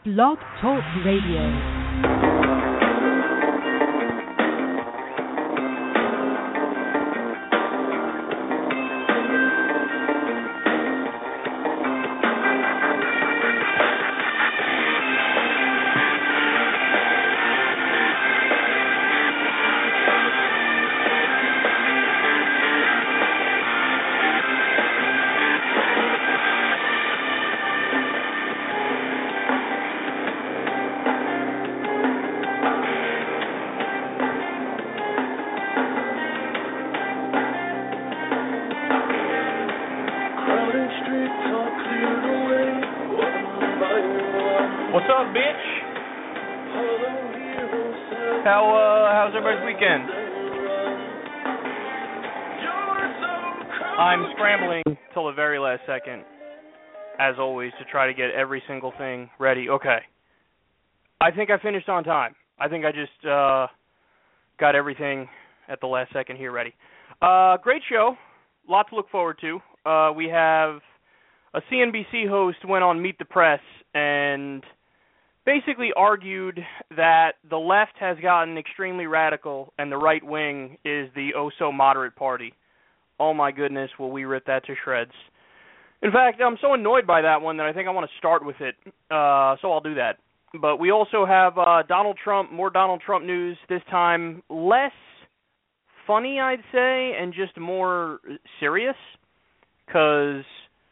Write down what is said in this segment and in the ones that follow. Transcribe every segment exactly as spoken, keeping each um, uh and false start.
Blog Talk Radio. I'm scrambling till the very last second, as always, to try to get every single thing ready. Okay. I think I finished on time. I think I just uh, got everything at the last second here ready. Uh, great show. Lot to look forward to. Uh, we have a C N B C host went on Meet the Press and basically argued that the left has gotten extremely radical and the right wing is the oh-so-moderate party. Oh my goodness, will we rip that to shreds. In fact, I'm so annoyed by that one that I think I want to start with it, uh, so I'll do that. But we also have uh, Donald Trump, more Donald Trump news, this time less funny, I'd say, and just more serious, because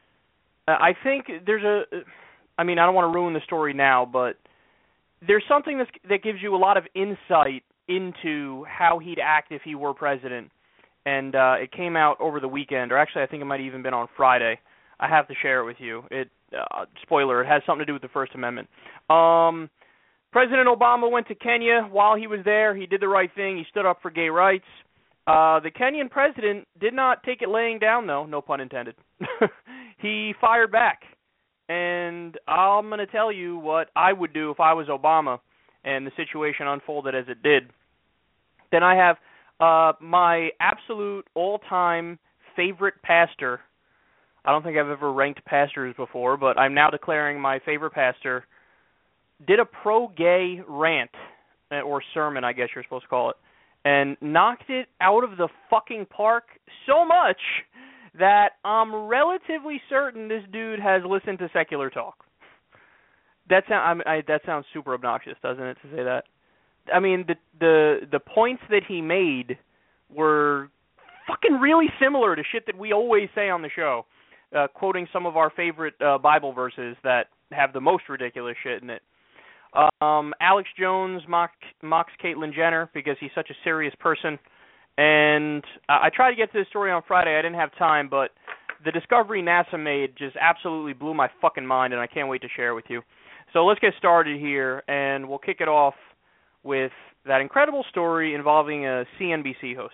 I think there's a, I mean, I don't want to ruin the story now, but there's something that's, that gives you a lot of insight into how he'd act if he were president. And uh, it came out over the weekend, or actually I think it might have even been on Friday. I have to share it with you. It uh, spoiler, it has something to do with the First Amendment. Um, President Obama went to Kenya. While he was there, he did the right thing. He stood up for gay rights. Uh, the Kenyan president did not take it laying down, though, no pun intended. He fired back. And I'm going to tell you what I would do if I was Obama and the situation unfolded as it did. Then I have Uh, my absolute all-time favorite pastor. I don't think I've ever ranked pastors before, but I'm now declaring my favorite pastor did a pro-gay rant, or sermon, I guess you're supposed to call it, and knocked it out of the fucking park so much that I'm relatively certain this dude has listened to secular talk. That, sound, I, I, that sounds super obnoxious, doesn't it, to say that? I mean, the the the points that he made were fucking really similar to shit that we always say on the show, uh, quoting some of our favorite uh, Bible verses that have the most ridiculous shit in it. Um, Alex Jones mock, mocks Caitlyn Jenner because he's such a serious person, and uh, I tried to get to this story on Friday. I didn't have time, but the discovery NASA made just absolutely blew my fucking mind, and I can't wait to share with you. So let's get started here, and we'll kick it off with that incredible story involving a C N B C host.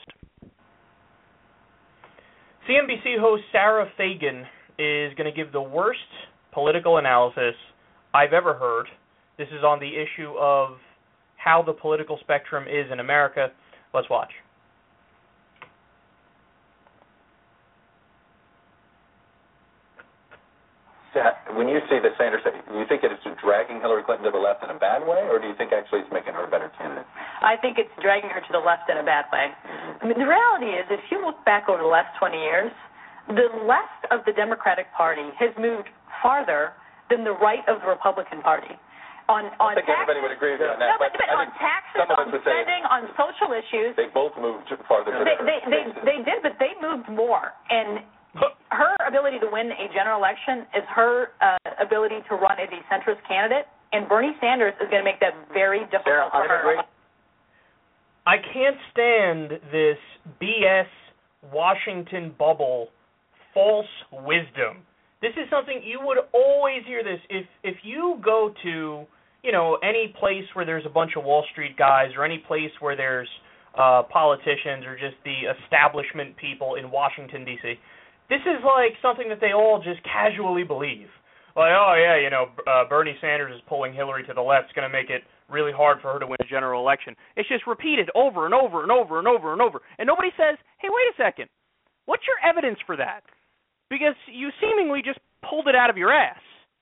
C N B C host Sarah Fagan is going to give the worst political analysis I've ever heard. This is on the issue of how the political spectrum is in America. Let's watch. When you say that Sanders, do you think it is dragging Hillary Clinton to the left in a bad way, or do you think actually it's making her a better candidate? I think it's dragging her to the left in a bad way. I mean, the reality is, if you look back over the last twenty years, the left of the Democratic Party has moved farther than the right of the Republican Party. On, on I think taxes, everybody would agree with that. No, but, but on taxes, on spending, on social issues. They both moved farther. They, they, they, they did, but they moved more. And her ability to win a general election is her uh, ability to run as a centrist candidate, and Bernie Sanders is going to make that very difficult for her. I can't stand this B S Washington bubble false wisdom. This is something you would always hear this. If if you go to, you know, any place where there's a bunch of Wall Street guys or any place where there's uh, politicians or just the establishment people in Washington, D C, this is like something that they all just casually believe. Like, oh, yeah, you know, uh, Bernie Sanders is pulling Hillary to the left. It's going to make it really hard for her to win a general election. It's just repeated over and over and over and over and over. And nobody says, hey, wait a second. What's your evidence for that? Because you seemingly just pulled it out of your ass.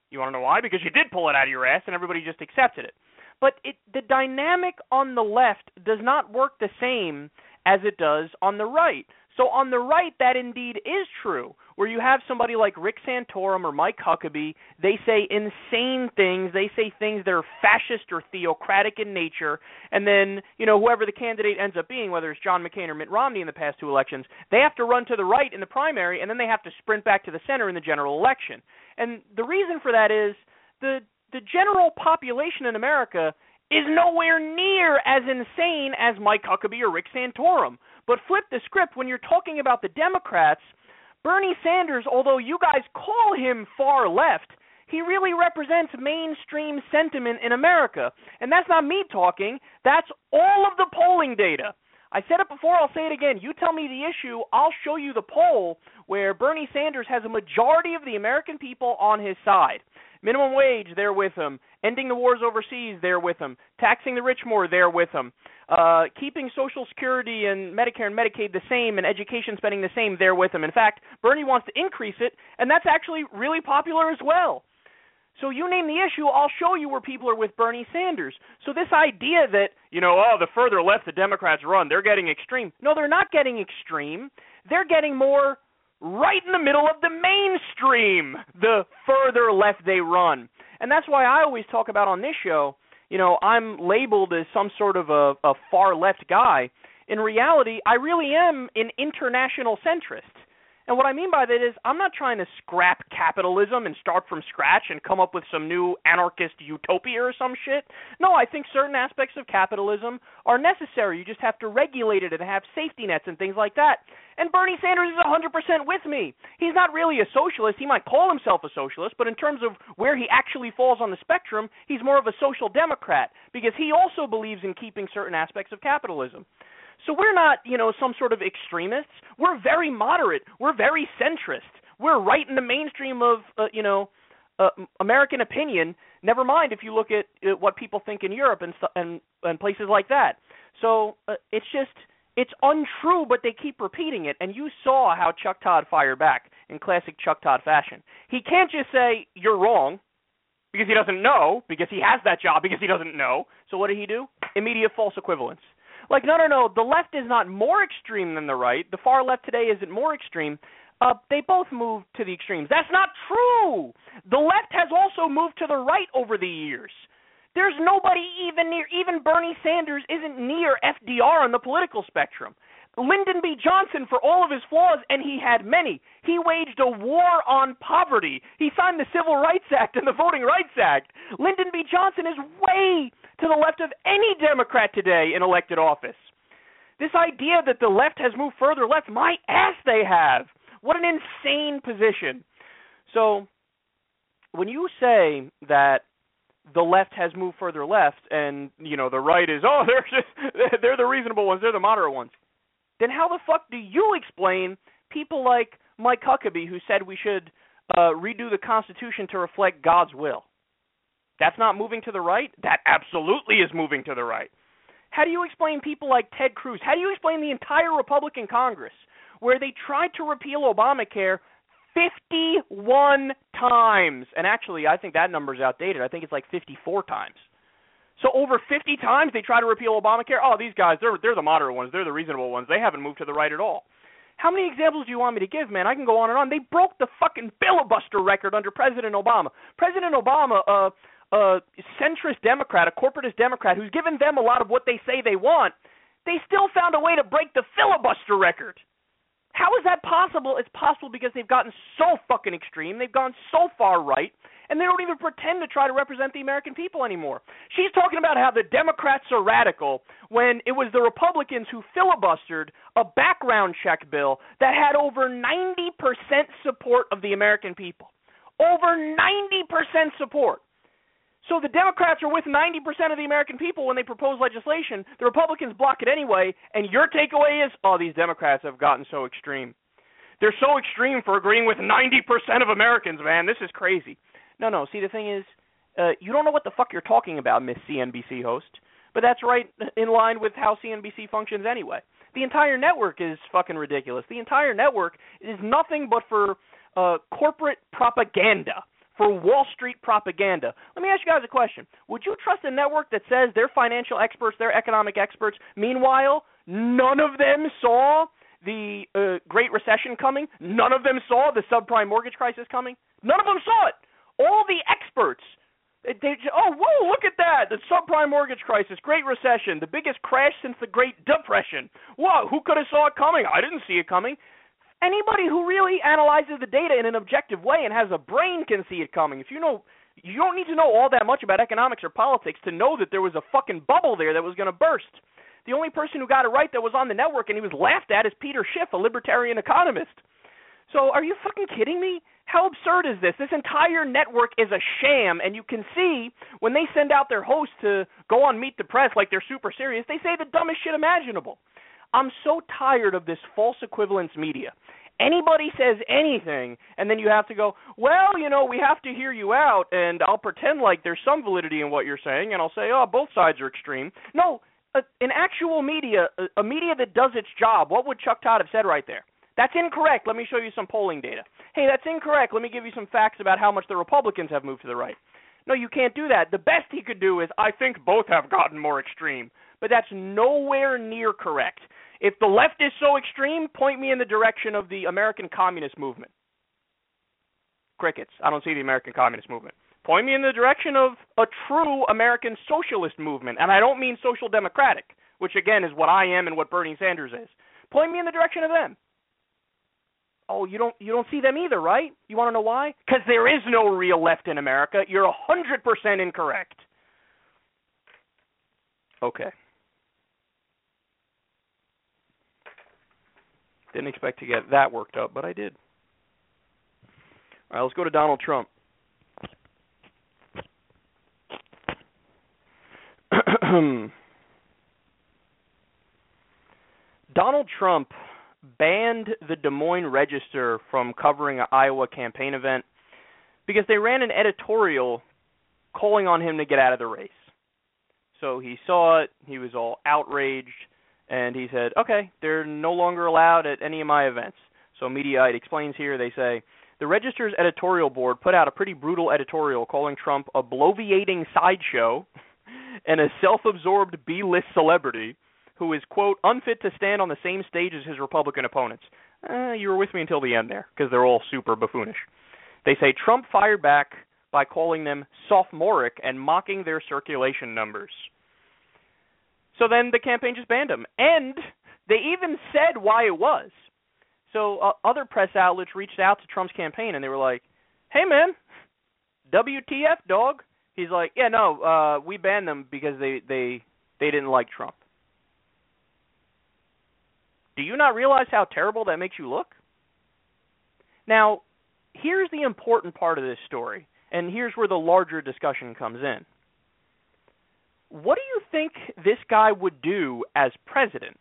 You want to know why? Because you did pull it out of your ass and everybody just accepted it. But it, the dynamic on the left does not work the same as it does on the right. So on the right, that indeed is true, where you have somebody like Rick Santorum or Mike Huckabee. They say insane things. They say things that are fascist or theocratic in nature. And then, you know, whoever the candidate ends up being, whether it's John McCain or Mitt Romney in the past two elections, they have to run to the right in the primary, and then they have to sprint back to the center in the general election. And the reason for that is the the general population in America is nowhere near as insane as Mike Huckabee or Rick Santorum. But flip the script, when you're talking about the Democrats, Bernie Sanders, although you guys call him far left, he really represents mainstream sentiment in America. And that's not me talking, that's all of the polling data. I said it before, I'll say it again. You tell me the issue, I'll show you the poll where Bernie Sanders has a majority of the American people on his side. Minimum wage, they're with him. Ending the wars overseas, they're with him. Taxing the rich more, they're with him. Uh, keeping Social Security and Medicare and Medicaid the same and education spending the same, they're with him. In fact, Bernie wants to increase it, and that's actually really popular as well. So you name the issue, I'll show you where people are with Bernie Sanders. So this idea that, you know, oh, the further left the Democrats run, they're getting extreme. No, they're not getting extreme. They're getting more right in the middle of the mainstream, the further left they run. And that's why I always talk about on this show, you know, I'm labeled as some sort of a, a far-left guy. In reality, I really am an international centrist. And what I mean by that is I'm not trying to scrap capitalism and start from scratch and come up with some new anarchist utopia or some shit. No, I think certain aspects of capitalism are necessary. You just have to regulate it and have safety nets and things like that. And Bernie Sanders is one hundred percent with me. He's not really a socialist. He might call himself a socialist, but in terms of where he actually falls on the spectrum, he's more of a social democrat because he also believes in keeping certain aspects of capitalism. So we're not, you know, some sort of extremists. We're very moderate. We're very centrist. We're right in the mainstream of, uh, you know, uh, American opinion. Never mind if you look at uh, what people think in Europe and and, and places like that. So uh, it's just, it's untrue, but they keep repeating it. And you saw how Chuck Todd fired back in classic Chuck Todd fashion. He can't just say, you're wrong, because he doesn't know, because he has that job, because he doesn't know. So what did he do? Immediate false equivalence. Like, no, no, no, the left is not more extreme than the right. The far left today isn't more extreme. Uh, they both moved to the extremes. That's not true. The left has also moved to the right over the years. There's nobody even near, even Bernie Sanders isn't near F D R on the political spectrum. Lyndon B. Johnson, for all of his flaws, and he had many, he waged a war on poverty. He signed the Civil Rights Act and the Voting Rights Act. Lyndon B. Johnson is way to the left of any Democrat today in elected office. This idea that the left has moved further left, my ass they have. What an insane position. So when you say that the left has moved further left and, you know, the right is, oh, they're just, they're the reasonable ones, they're the moderate ones, then how the fuck do you explain people like Mike Huckabee who said we should uh, redo the Constitution to reflect God's will? That's not moving to the right? That absolutely is moving to the right. How do you explain people like Ted Cruz? How do you explain the entire Republican Congress where they tried to repeal Obamacare fifty-one times? And actually, I think that number's outdated. I think it's like fifty-four times. So over fifty times they try to repeal Obamacare. Oh, these guys, they're they're the moderate ones. They're the reasonable ones. They haven't moved to the right at all. How many examples do you want me to give, man? I can go on and on. They broke the fucking filibuster record under President Obama. President Obama, uh, a centrist Democrat, a corporatist Democrat who's given them a lot of what they say they want, they still found a way to break the filibuster record. How is that possible? It's possible because they've gotten so fucking extreme. They've gone so far right, and they don't even pretend to try to represent the American people anymore. She's talking about how the Democrats are radical when it was the Republicans who filibustered a background check bill that had over ninety percent support of the American people. Over ninety percent support. So the Democrats are with ninety percent of the American people when they propose legislation. The Republicans block it anyway, and your takeaway is, oh, these Democrats have gotten so extreme. They're so extreme for agreeing with ninety percent of Americans, man. This is crazy. No, no, see, the thing is, uh, you don't know what the fuck you're talking about, Miss C N B C host. But that's right in line with how C N B C functions anyway. The entire network is fucking ridiculous. The entire network is nothing but for uh, corporate propaganda, for Wall Street propaganda. Let me ask you guys a question. Would you trust a network that says they're financial experts, they're economic experts? Meanwhile, none of them saw the uh, Great Recession coming. None of them saw the subprime mortgage crisis coming. None of them saw it. All the experts, they, they oh, whoa, look at that. The subprime mortgage crisis, Great Recession, the biggest crash since the Great Depression. Whoa, who could have saw it coming? I didn't see it coming. Anybody who really analyzes the data in an objective way and has a brain can see it coming. If you know, you don't need to know all that much about economics or politics to know that there was a fucking bubble there that was going to burst. The only person who got it right that was on the network and he was laughed at is Peter Schiff, a libertarian economist. So are you fucking kidding me? How absurd is this? This entire network is a sham, and you can see when they send out their hosts to go on Meet the Press like they're super serious, they say the dumbest shit imaginable. I'm so tired of this false equivalence media. Anybody says anything, and then you have to go, well, you know, we have to hear you out, and I'll pretend like there's some validity in what you're saying, and I'll say, oh, both sides are extreme. No, a, an actual media, a, a media that does its job, what would Chuck Todd have said right there? That's incorrect. Let me show you some polling data. Hey, that's incorrect. Let me give you some facts about how much the Republicans have moved to the right. No, you can't do that. The best he could do is, I think both have gotten more extreme. But that's nowhere near correct. If the left is so extreme, point me in the direction of the American Communist Movement. Crickets. I don't see the American Communist Movement. Point me in the direction of a true American Socialist Movement. And I don't mean Social Democratic, which again is what I am and what Bernie Sanders is. Point me in the direction of them. Oh, you don't you don't see them either, right? You want to know why? Because there is no real left in America. You're one hundred percent incorrect. Okay. Didn't expect to get that worked up, but I did. All right, let's go to Donald Trump. Donald Trump banned the Des Moines Register from covering an Iowa campaign event because they ran an editorial calling on him to get out of the race. So he saw it, he was all outraged, and he said, okay, they're no longer allowed at any of my events. So Mediaite explains here, they say, the Register's editorial board put out a pretty brutal editorial calling Trump a bloviating sideshow and a self-absorbed B-list celebrity who is, quote, unfit to stand on the same stage as his Republican opponents. Uh, you were with me until the end there, because they're all super buffoonish. They say Trump fired back by calling them sophomoric and mocking their circulation numbers. So then the campaign just banned him. And they even said why it was. So uh, other press outlets reached out to Trump's campaign, and they were like, hey, man, W T F, dog? He's like, yeah, no, uh, we banned them because they, they, they didn't like Trump. Do you not realize how terrible that makes you look? Now, here's the important part of this story, and here's where the larger discussion comes in. What do you think this guy would do as president?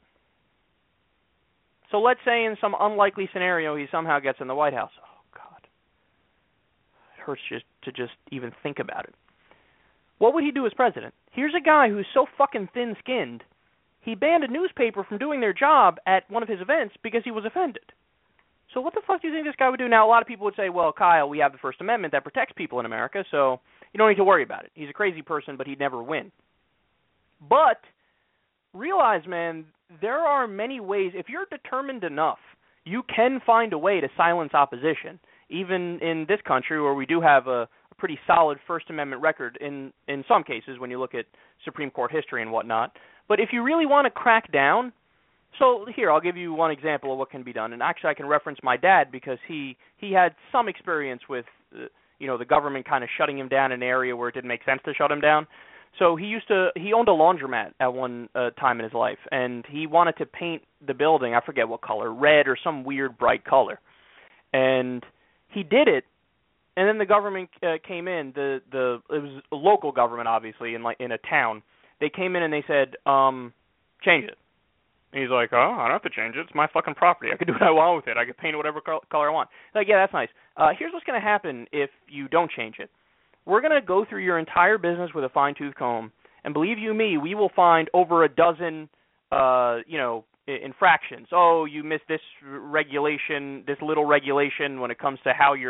So let's say in some unlikely scenario he somehow gets in the White House. Oh, God. It hurts just to just even think about it. What would he do as president? Here's a guy who's so fucking thin-skinned, he banned a newspaper from doing their job at one of his events because he was offended. So what the fuck do you think this guy would do? Now, a lot of people would say, well, Kyle, we have the First Amendment that protects people in America, so you don't need to worry about it. He's a crazy person, but he'd never win. But realize, man, there are many ways. If you're determined enough, you can find a way to silence opposition, even in this country where we do have a, a pretty solid First Amendment record in, in some cases when you look at Supreme Court history and whatnot. But if you really want to crack down, so here, I'll give you one example of what can be done. And actually, I can reference my dad because he, he had some experience with, uh, you know, the government kind of shutting him down in an area where it didn't make sense to shut him down. So he used to, he owned a laundromat at one uh, time in his life, and he wanted to paint the building, I forget what color, red or some weird bright color. And he did it, and then the government uh, came in, the, the, it was a local government, obviously, in like in a town. They came in and they said, um, change it. And he's like, oh, I don't have to change it. It's my fucking property. I can do what I want with it. I can paint it whatever color I want. Like, yeah, that's nice. Uh, here's what's going to happen if you don't change it. We're going to go through your entire business with a fine-tooth comb, and believe you me, we will find over a dozen, uh, you know, infractions. Oh, you missed this regulation, this little regulation when it comes to how you're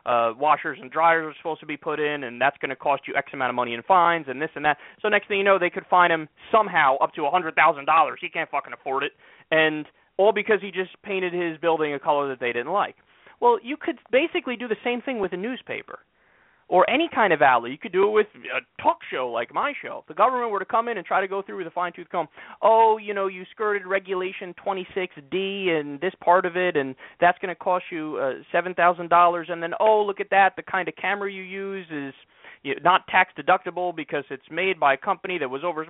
uh, washers and dryers are supposed to be put in, and that's going to cost you X amount of money in fines and this and that. So next thing you know, they could fine him somehow up to one hundred thousand dollars. He can't fucking afford it. And all because he just painted his building a color that they didn't like. Well, you could basically do the same thing with a newspaper or any kind of outlet. You could do it with a talk show like my show. If the government were to come in and try to go through with a fine-tooth comb, oh, you know, you skirted Regulation twenty-six D and this part of it, and that's going to cost you uh, seven thousand dollars, and then, oh, look at that, the kind of camera you use is you know, not tax-deductible because it's made by a company that was over...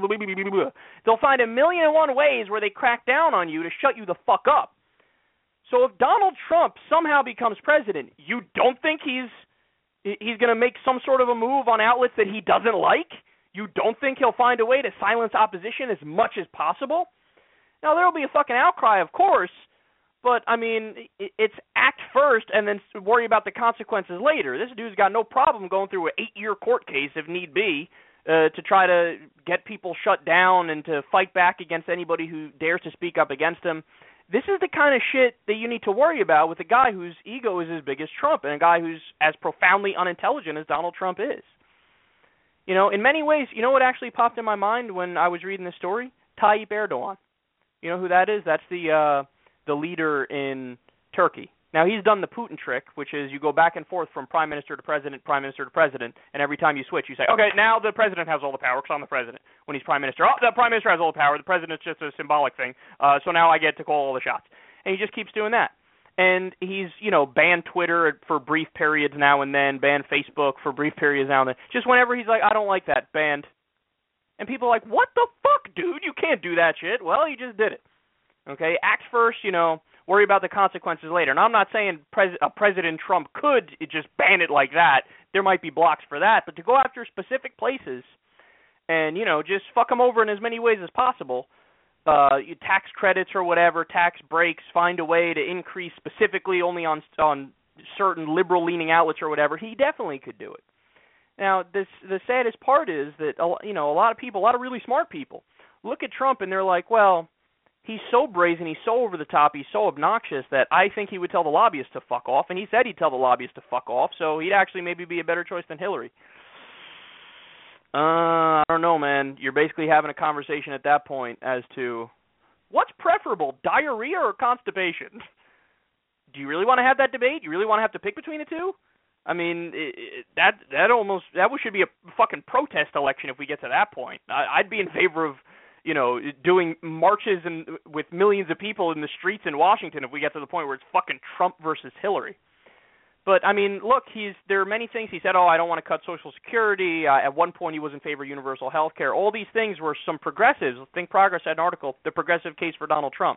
They'll find a million and one ways where they crack down on you to shut you the fuck up. So if Donald Trump somehow becomes president, you don't think he's... he's going to make some sort of a move on outlets that he doesn't like? You don't think he'll find a way to silence opposition as much as possible? Now, there will be a fucking outcry, of course, but, I mean, it's act first and then worry about the consequences later. This dude's got no problem going through an eight-year court case, if need be, uh, to try to get people shut down and to fight back against anybody who dares to speak up against him. This is the kind of shit that you need to worry about with a guy whose ego is as big as Trump and a guy who's as profoundly unintelligent as Donald Trump is. You know, in many ways, you know what actually popped in my mind when I was reading this story? Tayyip Erdogan. You know who that is? That's the uh, the leader in Turkey. Now, he's done the Putin trick, which is you go back and forth from prime minister to president, prime minister to president, and every time you switch, you say, okay, now the president has all the power because I'm the president. When he's prime minister, oh, the prime minister has all the power. The president's just a symbolic thing, uh, so now I get to call all the shots. And he just keeps doing that. And he's, you know, banned Twitter for brief periods now and then, banned Facebook for brief periods now and then. Just whenever he's like, I don't like that, banned. And people are like, what the fuck, dude? You can't do that shit. Well, he just did it. Okay, act first, you know, worry about the consequences later. And I'm not saying pres- uh, President Trump could just ban it like that. There might be blocks for that. But to go after specific places and, you know, just fuck them over in as many ways as possible, uh, you tax credits or whatever, tax breaks, find a way to increase specifically only on on certain liberal-leaning outlets or whatever, he definitely could do it. Now, this the saddest part is that, you know, a lot of people, a lot of really smart people, look at Trump and they're like, well, he's so brazen, he's so over the top, he's so obnoxious that I think he would tell the lobbyists to fuck off, and he said he'd tell the lobbyists to fuck off, so he'd actually maybe be a better choice than Hillary. Uh, I don't know, man. You're basically having a conversation at that point as to what's preferable, diarrhea or constipation? Do you really want to have that debate? Do you really want to have to pick between the two? I mean, it, it, that that almost that should be a fucking protest election if we get to that point. I, I'd be in favor of, you know, doing marches and with millions of people in the streets in Washington if we get to the point where it's fucking Trump versus Hillary. But, I mean, look, he's there are many things. He said, oh, I don't want to cut Social Security. Uh, at one point, he was in favor of universal health care. All these things were some progressives. Think Progress had an article, The Progressive Case for Donald Trump.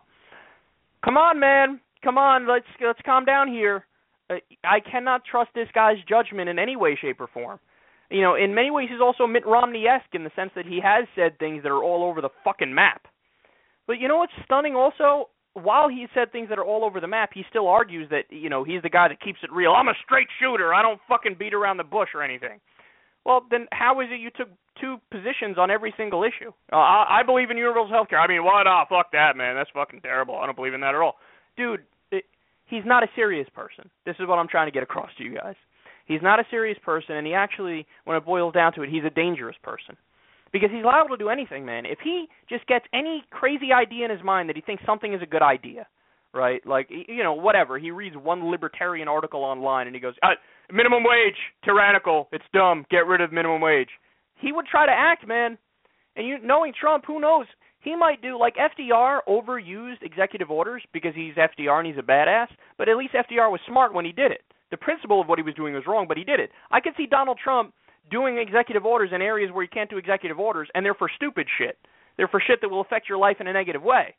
Come on, man. Come on. Let's let's calm down here. Uh, I cannot trust this guy's judgment in any way, shape, or form. You know, in many ways, he's also Mitt Romney-esque in the sense that he has said things that are all over the fucking map. But you know what's stunning also? While he said things that are all over the map, he still argues that, you know, he's the guy that keeps it real. I'm a straight shooter. I don't fucking beat around the bush or anything. Well, then how is it you took two positions on every single issue? Uh, I, I believe in universal health care. I mean, what? Oh, fuck that, man. That's fucking terrible. I don't believe in that at all. Dude, it, he's not a serious person. This is what I'm trying to get across to you guys. He's not a serious person, and he actually, when it boils down to it, he's a dangerous person. Because he's liable to do anything, man. If he just gets any crazy idea in his mind that he thinks something is a good idea, right? Like, you know, whatever. He reads one libertarian article online and he goes, uh, minimum wage, tyrannical, it's dumb, get rid of minimum wage. He would try to act, man. And you, knowing Trump, who knows? He might do, like F D R overused executive orders because he's F D R and he's a badass, but at least F D R was smart when he did it. The principle of what he was doing was wrong, but he did it. I could see Donald Trump doing executive orders in areas where you can't do executive orders, and they're for stupid shit. They're for shit that will affect your life in a negative way.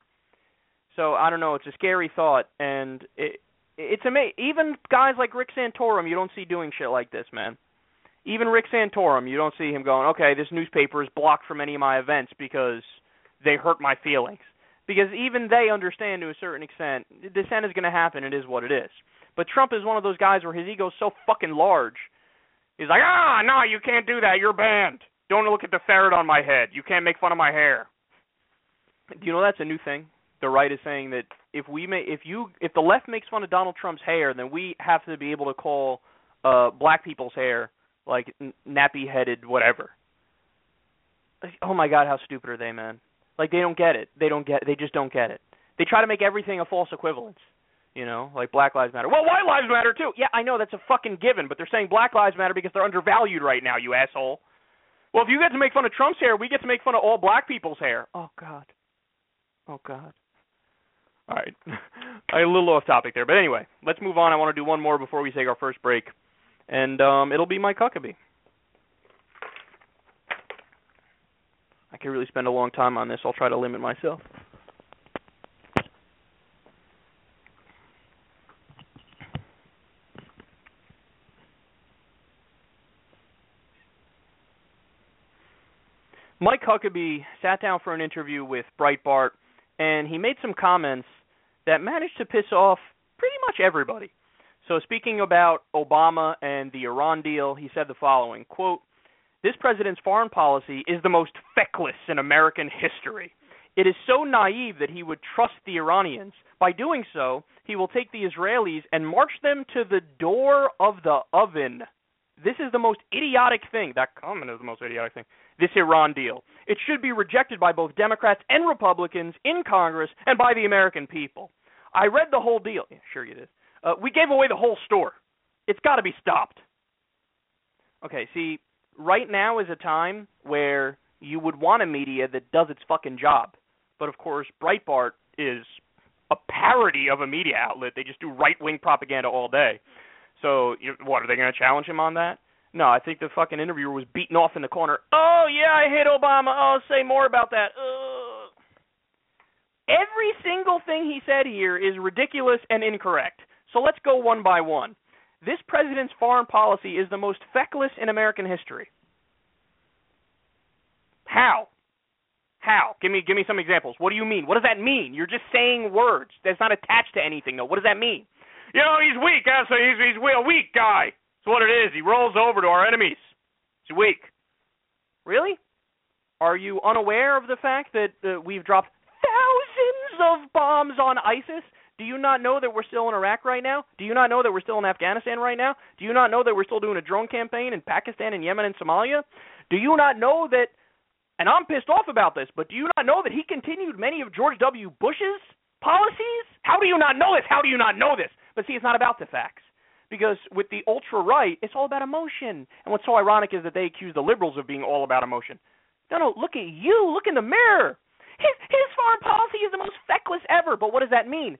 So, I don't know, it's a scary thought, and it, it's amazing. Even guys like Rick Santorum, you don't see doing shit like this, man. Even Rick Santorum, you don't see him going, okay, this newspaper is blocked from any of my events because they hurt my feelings. Because even they understand to a certain extent, dissent is going to happen, it is what it is. But Trump is one of those guys where his ego's so fucking large. He's like, ah, no, you can't do that. You're banned. Don't look at the ferret on my head. You can't make fun of my hair. Do you know that's a new thing? the right is saying that if we may, if you, if the left makes fun of Donald Trump's hair, then we have to be able to call uh, black people's hair like n- nappy-headed whatever. Like, oh my God, how stupid are they, man? Like they don't get it. They don't get. They just don't get it. They try to make everything a false equivalence. You know, like Black Lives Matter. Well, white lives matter too. Yeah, I know that's a fucking given, but they're saying Black Lives Matter because they're undervalued right now, you asshole. Well, if you get to make fun of Trump's hair, we get to make fun of all black people's hair. Oh, God. Oh, God. All right. I'm a little off topic there. But anyway, let's move on. I want to do one more before we take our first break. And um, it'll be Mike Huckabee. I could really spend a long time on this. I'll try to limit myself. Mike Huckabee sat down for an interview with Breitbart, and he made some comments that managed to piss off pretty much everybody. So speaking about Obama and the Iran deal, he said the following, quote, "This president's foreign policy is the most feckless in American history. It is so naive that he would trust the Iranians. By doing so, he will take the Israelis and march them to the door of the oven. This is the most idiotic thing." That comment is the most idiotic thing. "This Iran deal. It should be rejected by both Democrats and Republicans in Congress and by the American people. I read the whole deal." Yeah, sure you did. Uh, we gave away the whole store. It's got to be stopped. Okay, see, right now is a time where you would want a media that does its fucking job. But, of course, Breitbart is a parody of a media outlet. They just do right-wing propaganda all day. So, you, what, are they going to challenge him on that? No, I think the fucking interviewer was beaten off in the corner. Oh, yeah, I hate Obama. Oh, say more about that. Ugh. Every single thing he said here is ridiculous and incorrect. So let's go one by one. This president's foreign policy is the most feckless in American history. How? How? Give me give me some examples. What do you mean? What does that mean? You're just saying words. That's not attached to anything, though. What does that mean? You know, he's weak. Huh? So he's, he's a weak guy. That's what it is. He rolls over to our enemies. He's weak. Really? Are you unaware of the fact that uh, we've dropped thousands of bombs on ISIS? Do you not know that we're still in Iraq right now? Do you not know that we're still in Afghanistan right now? Do you not know that we're still doing a drone campaign in Pakistan and Yemen and Somalia? Do you not know that, and I'm pissed off about this, but do you not know that he continued many of George W. Bush's policies? How do you not know this? How do you not know this? But see, it's not about the facts. Because with the ultra-right, it's all about emotion. And what's so ironic is that they accuse the liberals of being all about emotion. No, no, look at you. Look in the mirror. His, his foreign policy is the most feckless ever. But what does that mean?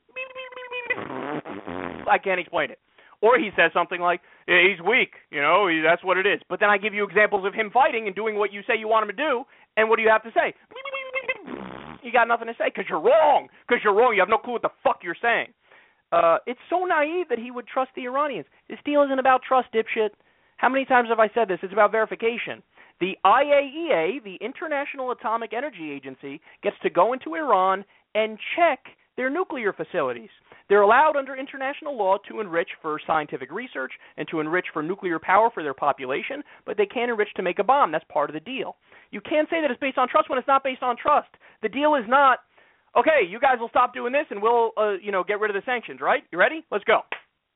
I can't explain it. Or he says something like, yeah, he's weak, you know, he, that's what it is. But then I give you examples of him fighting and doing what you say you want him to do, and what do you have to say? You got nothing to say because you're wrong. Because you're wrong. You have no clue what the fuck you're saying. Uh, it's so naive that he would trust the Iranians. This deal isn't about trust, dipshit. How many times have I said this? It's about verification. The I A E A, the International Atomic Energy Agency, gets to go into Iran and check their nuclear facilities. They're allowed under international law to enrich for scientific research and to enrich for nuclear power for their population, but they can't enrich to make a bomb. That's part of the deal. You can't say that it's based on trust when it's not based on trust. The deal is not, okay, you guys will stop doing this and we'll, uh, you know, get rid of the sanctions, right? You ready? Let's go.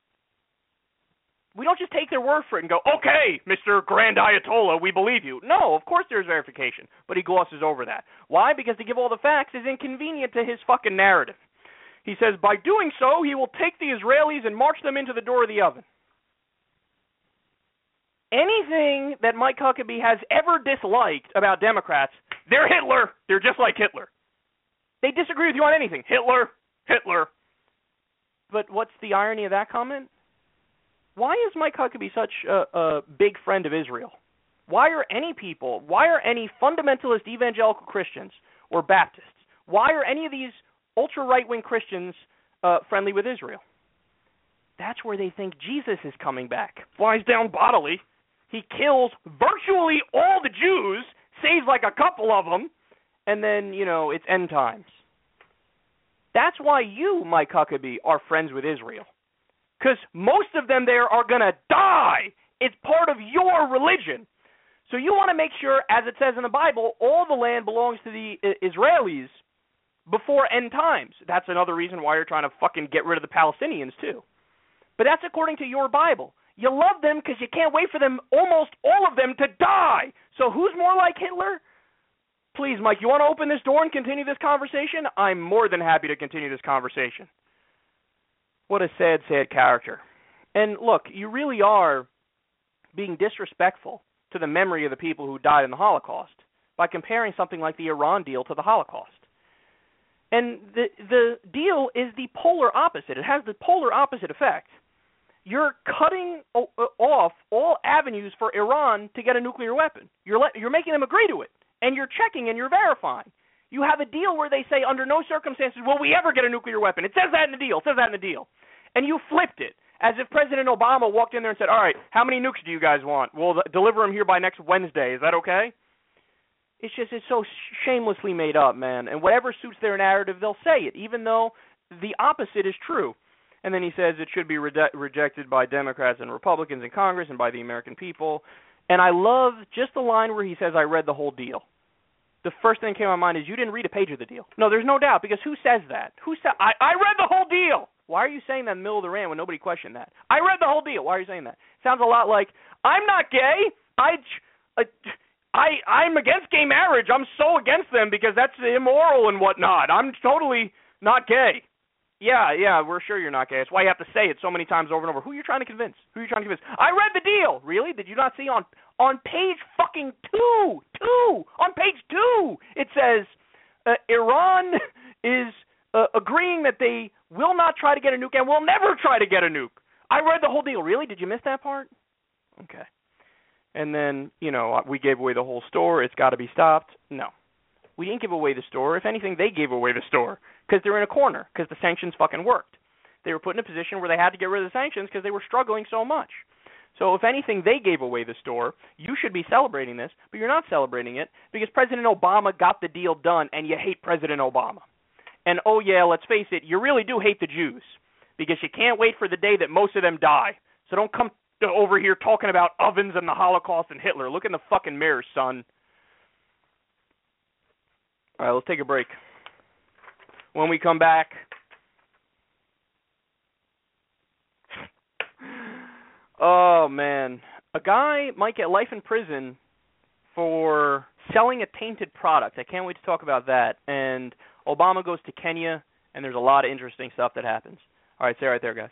We don't just take their word for it and go, okay, Mister Grand Ayatollah, we believe you. No, of course there's verification, but he glosses over that. Why? Because to give all the facts is inconvenient to his fucking narrative. He says, by doing so, he will take the Israelis and march them into the door of the oven. Anything that Mike Huckabee has ever disliked about Democrats, they're Hitler. They're just like Hitler. They disagree with you on anything. Hitler, Hitler. But what's the irony of that comment? Why is Mike Huckabee such a, a big friend of Israel? Why are any people, why are any fundamentalist evangelical Christians or Baptists, why are any of these ultra-right-wing Christians uh, friendly with Israel? That's where they think Jesus is coming back. Flies down bodily. He kills virtually all the Jews, saves like a couple of them, and then, you know, it's end times. That's why you, Mike Huckabee, are friends with Israel. Because most of them there are going to die. It's part of your religion. So you want to make sure, as it says in the Bible, all the land belongs to the Israelis. before end times. That's another reason why you're trying to fucking get rid of the Palestinians too. But that's according to your Bible. You love them because you can't wait for them, almost all of them, to die. So who's more like Hitler? Please, Mike, you want to open this door and continue this conversation? I'm more than happy to continue this conversation. What a sad, sad character. And look, you really are being disrespectful to the memory of the people who died in the Holocaust by comparing something like the Iran deal to the Holocaust. And the the deal is the polar opposite. It has the polar opposite effect. You're cutting off all avenues for Iran to get a nuclear weapon. You're let, you're making them agree to it, and you're checking and you're verifying. You have a deal where they say under no circumstances will we ever get a nuclear weapon. It says that in the deal. It says that in the deal. And you flipped it as if President Obama walked in there and said, all right, how many nukes do you guys want? We'll deliver them here by next Wednesday. Is that okay? It's just, it's so shamelessly made up, man. And whatever suits their narrative, they'll say it, even though the opposite is true. And then he says it should be re- rejected by Democrats and Republicans in Congress and by the American people. And I love just the line where he says, I read the whole deal. The first thing that came to my mind is you didn't read a page of the deal. No, there's no doubt, because who says that? Who sa- I, I read the whole deal. Why are you saying that in the middle of the rant when nobody questioned that? I read the whole deal. Why are you saying that? Sounds a lot like, I'm not gay. I, uh, I, I'm against gay marriage. I'm so against them because that's immoral and whatnot. I'm totally not gay. Yeah, yeah, we're sure you're not gay. That's why you have to say it so many times over and over. Who are you trying to convince? Who are you trying to convince? I read the deal. Really? Did you not see on on page fucking two? Two! On page two, it says uh, Iran is uh, agreeing that they will not try to get a nuke and will never try to get a nuke. I read the whole deal. Really? Did you miss that part? Okay. And then, you know, we gave away the whole store. It's got to be stopped. No. We didn't give away the store. If anything, they gave away the store because they're in a corner because the sanctions fucking worked. They were put in a position where they had to get rid of the sanctions because they were struggling so much. So if anything, they gave away the store. You should be celebrating this, but you're not celebrating it because President Obama got the deal done, and you hate President Obama. And, oh, yeah, let's face it, you really do hate the Jews because you can't wait for the day that most of them die. So don't come over here talking about ovens and the Holocaust and Hitler. Look in the fucking mirror, son. All right, let's take a break. When we come back, oh, man. A guy might get life in prison for selling a tainted product. I can't wait to talk about that. And Obama goes to Kenya, and there's a lot of interesting stuff that happens. All right, stay right there, guys.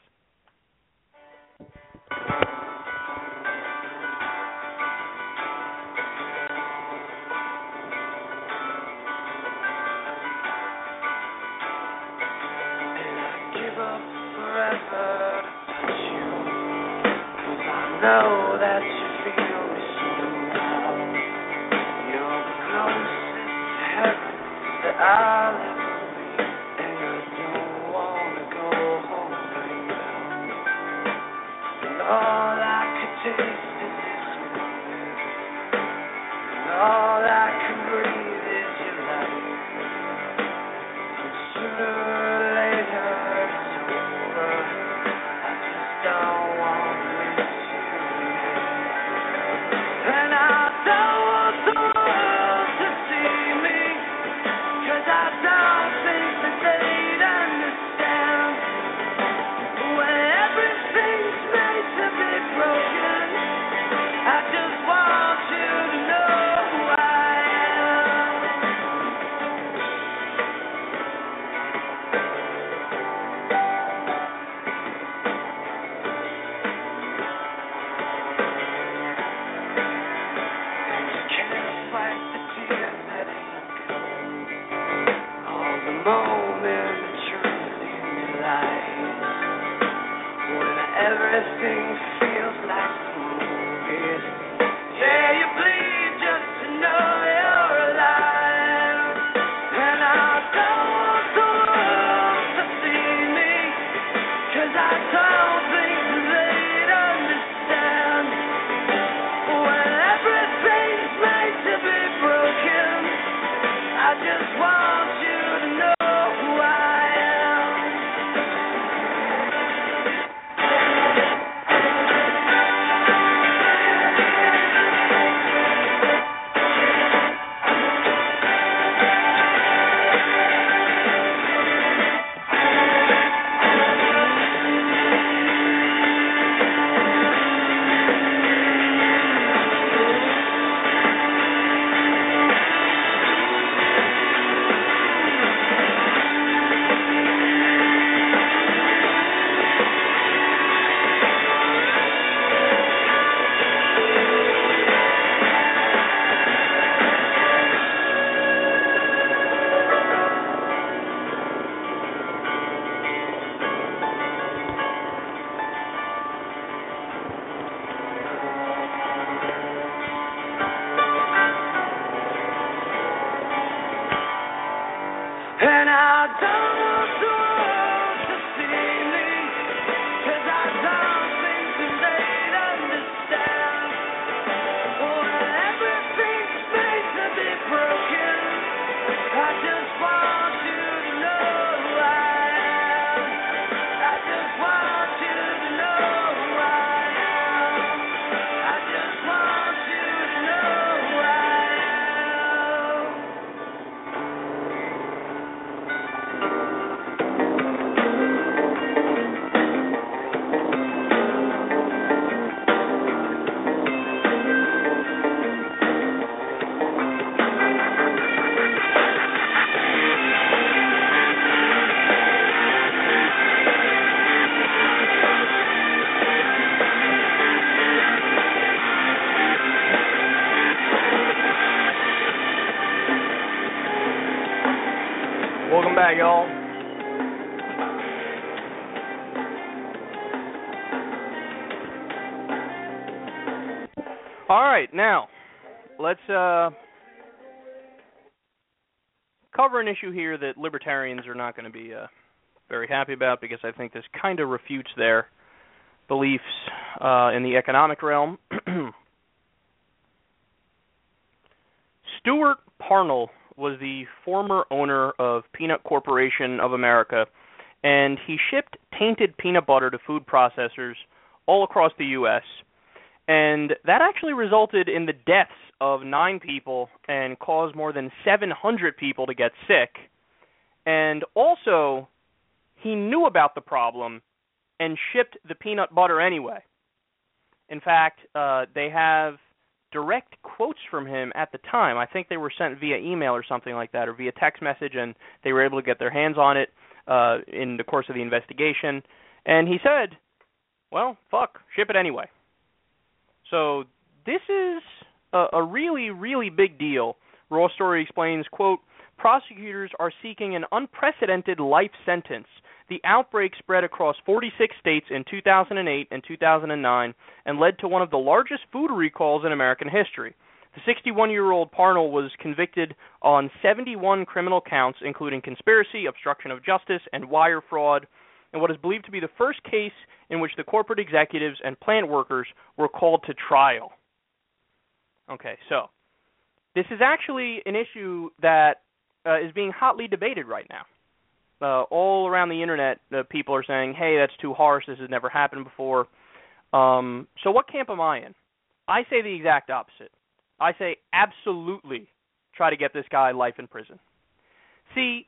Know that you feel me somehow. You're the closest to heaven that I'll ever be, and I don't wanna go home right now. And all I could taste is this moment, and all I can breathe is your light. And sooner or later it's over. I just don't want. Everything feels like a movie. Yeah, you bleed just to know you're alive. And I don't want the world to see me, 'cause I don't think they'd understand. When everything's made to be broken, I just want you to know Welcome back, y'all. All right, now, let's uh, cover an issue here that libertarians are not going to be uh, very happy about, because I think this kind of refutes their beliefs uh, in the economic realm. Stuart Parnell was the former owner of Peanut Corporation of America, and he shipped tainted peanut butter to food processors all across the U S, and that actually resulted in the deaths of nine people and caused more than seven hundred people to get sick. And also, he knew about the problem and shipped the peanut butter anyway. In fact, uh, they have direct quotes from him at the time. I think they were sent via email or something like that, or via text message, and they were able to get their hands on it uh, in the course of the investigation. And he said, well, fuck, ship it anyway. So this is a, a really, really big deal. Raw Story explains, quote, prosecutors are seeking an unprecedented life sentence. The outbreak spread across forty-six states in two thousand eight and two thousand nine and led to one of the largest food recalls in American history. The sixty-one-year-old Parnell was convicted on seventy-one criminal counts, including conspiracy, obstruction of justice, and wire fraud, in what is believed to be the first case in which the corporate executives and plant workers were called to trial. Okay, so this is actually an issue that uh, is being hotly debated right now. Uh, all around the internet, uh, people are saying, hey, that's too harsh, this has never happened before. Um, so what camp am I in? I say the exact opposite. I say absolutely try to get this guy life in prison. See,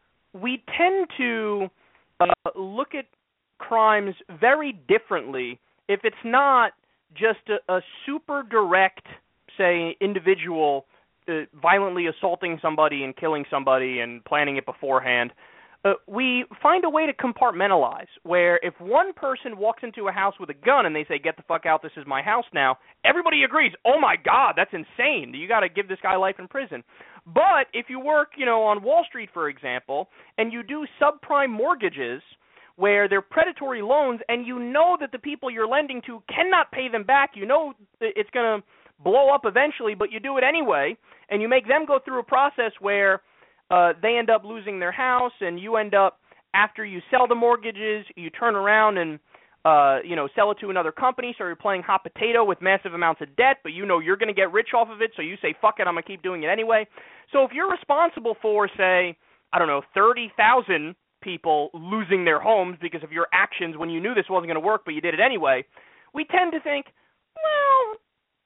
we tend to uh, look at crimes very differently if it's not just a, a super direct, say, individual uh, violently assaulting somebody and killing somebody and planning it beforehand. Uh, we find a way to compartmentalize, where if one person walks into a house with a gun and they say, get the fuck out, this is my house now, everybody agrees, oh my God, that's insane, you got to give this guy life in prison. But if you work, you know, on Wall Street, for example, and you do subprime mortgages where they're predatory loans and you know that the people you're lending to cannot pay them back, you know it's going to blow up eventually, but you do it anyway, and you make them go through a process where Uh, they end up losing their house, and you end up, after you sell the mortgages, you turn around and, uh, you know, sell it to another company, so you're playing hot potato with massive amounts of debt, but you know you're going to get rich off of it, so you say, fuck it, I'm going to keep doing it anyway. So if you're responsible for, say, I don't know, thirty thousand people losing their homes because of your actions when you knew this wasn't going to work, but you did it anyway, we tend to think, well,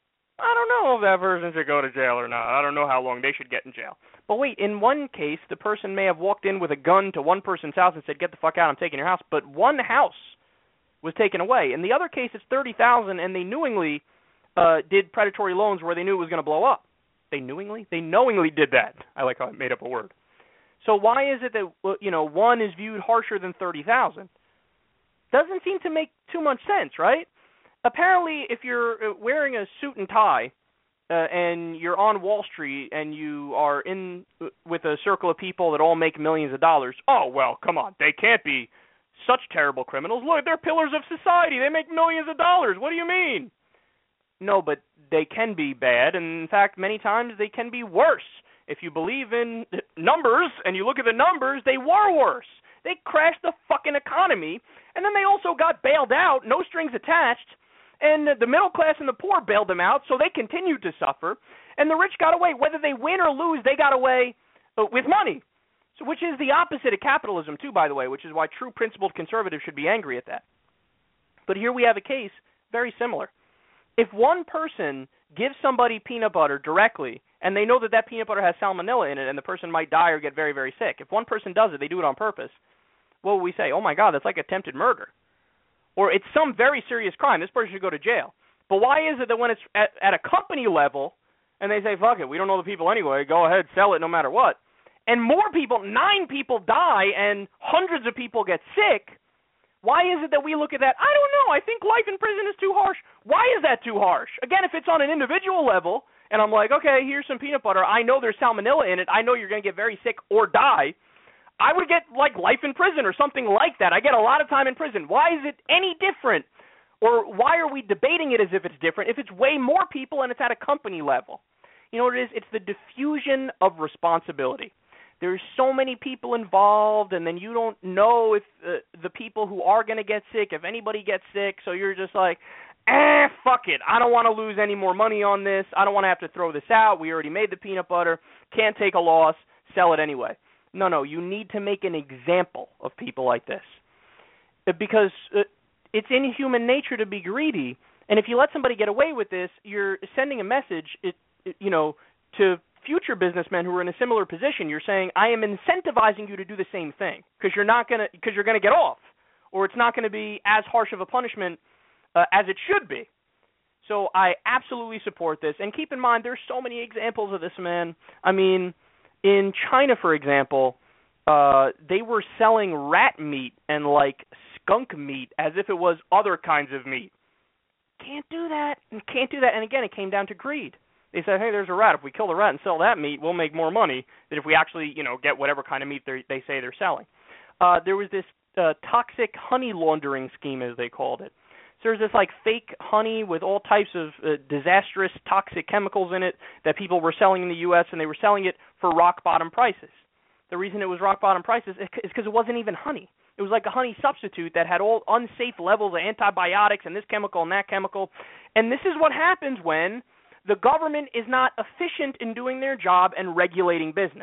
I don't know if that person should go to jail or not. I don't know how long they should get in jail. But wait, in one case, the person may have walked in with a gun to one person's house and said, get the fuck out, I'm taking your house. But one house was taken away. In the other case, it's thirty thousand, and they knowingly uh, did predatory loans where they knew it was going to blow up. They knowingly? They knowingly did that. I like how I made up a word. So why is it that, you know, one is viewed harsher than thirty thousand? Doesn't seem to make too much sense, right? Apparently, if you're wearing a suit and tie uh, and you're on Wall Street and you are in with a circle of people that all make millions of dollars, oh, well, come on, they can't be such terrible criminals. Look, they're pillars of society. They make millions of dollars. What do you mean? No, but they can be bad, and in fact, many times they can be worse. If you believe in numbers and you look at the numbers, they were worse. They crashed the fucking economy, and then they also got bailed out, no strings attached. And the middle class and the poor bailed them out, so they continued to suffer. And the rich got away. Whether they win or lose, they got away uh, with money, so, which is the opposite of capitalism, too, by the way, which is why true principled conservatives should be angry at that. But here we have a case very similar. If one person gives somebody peanut butter directly, and they know that that peanut butter has salmonella in it and the person might die or get very, very sick, if one person does it, they do it on purpose, what would we say? Oh, my God, that's like attempted murder. Or it's some very serious crime. This person should go to jail. But why is it that when it's at, at a company level and they say, fuck it, we don't know the people anyway, go ahead, sell it no matter what, and more people, nine people die and hundreds of people get sick, why is it that we look at that? I don't know. I think life in prison is too harsh. Why is that too harsh? Again, if it's on an individual level and I'm like, okay, here's some peanut butter. I know there's salmonella in it. I know you're going to get very sick or die. I would get like life in prison or something like that. I get a lot of time in prison. Why is it any different? Or why are we debating it as if it's different if it's way more people and it's at a company level? You know what it is? It's the diffusion of responsibility. There's so many people involved, and then you don't know if uh, the people who are going to get sick, if anybody gets sick, so you're just like, eh, fuck it. I don't want to lose any more money on this. I don't want to have to throw this out. We already made the peanut butter. Can't take a loss. Sell it anyway. No, no, you need to make an example of people like this because uh, it's in human nature to be greedy, and if you let somebody get away with this, you're sending a message, it, it, you know, to future businessmen who are in a similar position. You're saying, I am incentivizing you to do the same thing because you're not gonna, because you're gonna get off, or it's not going to be as harsh of a punishment uh, as it should be. So I absolutely support this, and keep in mind, there's so many examples of this, man. I mean, in China, for example, uh, they were selling rat meat and like skunk meat as if it was other kinds of meat. Can't do that. Can't do that. And again, it came down to greed. They said, hey, there's a rat. If we kill the rat and sell that meat, we'll make more money than if we actually, you know, get whatever kind of meat they say they're selling. Uh, there was this uh, toxic honey laundering scheme, as they called it. So there's this like fake honey with all types of uh, disastrous toxic chemicals in it that people were selling in the U S, and they were selling it for rock bottom prices. The reason it was rock bottom prices is because it wasn't even honey. It was like a honey substitute that had all unsafe levels of antibiotics and this chemical and that chemical. And this is what happens when the government is not efficient in doing their job and regulating business.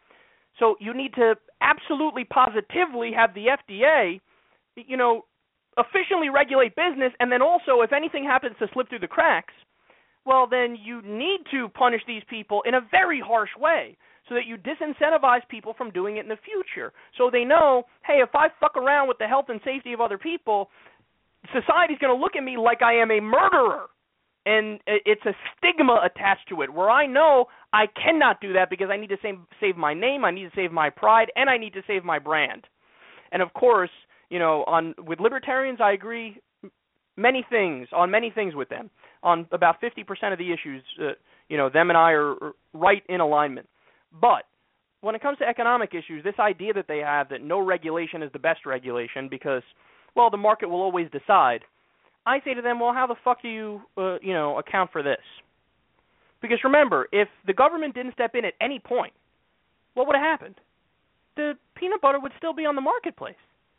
So you need to absolutely positively have the F D A, you know, efficiently regulate business, and then also if anything happens to slip through the cracks, well, then you need to punish these people in a very harsh way so that you disincentivize people from doing it in the future. So they know, hey, if I fuck around with the health and safety of other people, society's going to look at me like I am a murderer. And it's a stigma attached to it where I know I cannot do that because I need to save, save my name, I need to save my pride, and I need to save my brand. And, of course, you know, on with libertarians, I agree many things, on many things with them. On about fifty percent of the issues, uh, you know, them and I are right in alignment. But when it comes to economic issues, this idea that they have that no regulation is the best regulation because, well, the market will always decide, I say to them, well, how the fuck do you, uh, you know, account for this? Because remember, if the government didn't step in at any point, what would have happened? The peanut butter would still be on the marketplace.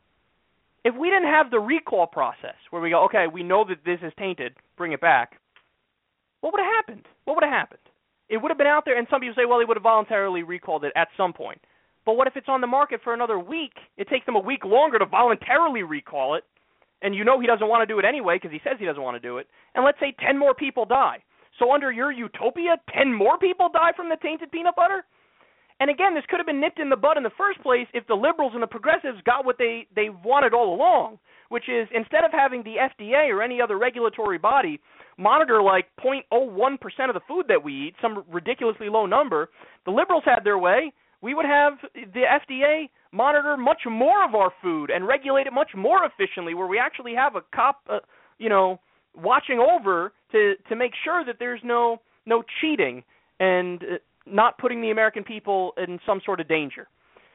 If we didn't have the recall process where we go, okay, we know that this is tainted, bring it back, what would have happened? What would have happened? It would have been out there, and some people say, well, they would have voluntarily recalled it at some point. But what if it's on the market for another week? It takes them a week longer to voluntarily recall it, and you know he doesn't want to do it anyway because he says he doesn't want to do it. And let's say ten more people die. So under your utopia, ten more people die from the tainted peanut butter? And again, this could have been nipped in the bud in the first place if the liberals and the progressives got what they, they wanted all along, which is instead of having the F D A or any other regulatory body monitor like zero point zero one percent of the food that we eat, some ridiculously low number, the liberals had their way. We would have the F D A monitor much more of our food and regulate it much more efficiently, where we actually have a cop, uh, you know, watching over to, to make sure that there's no no cheating and uh, not putting the American people in some sort of danger.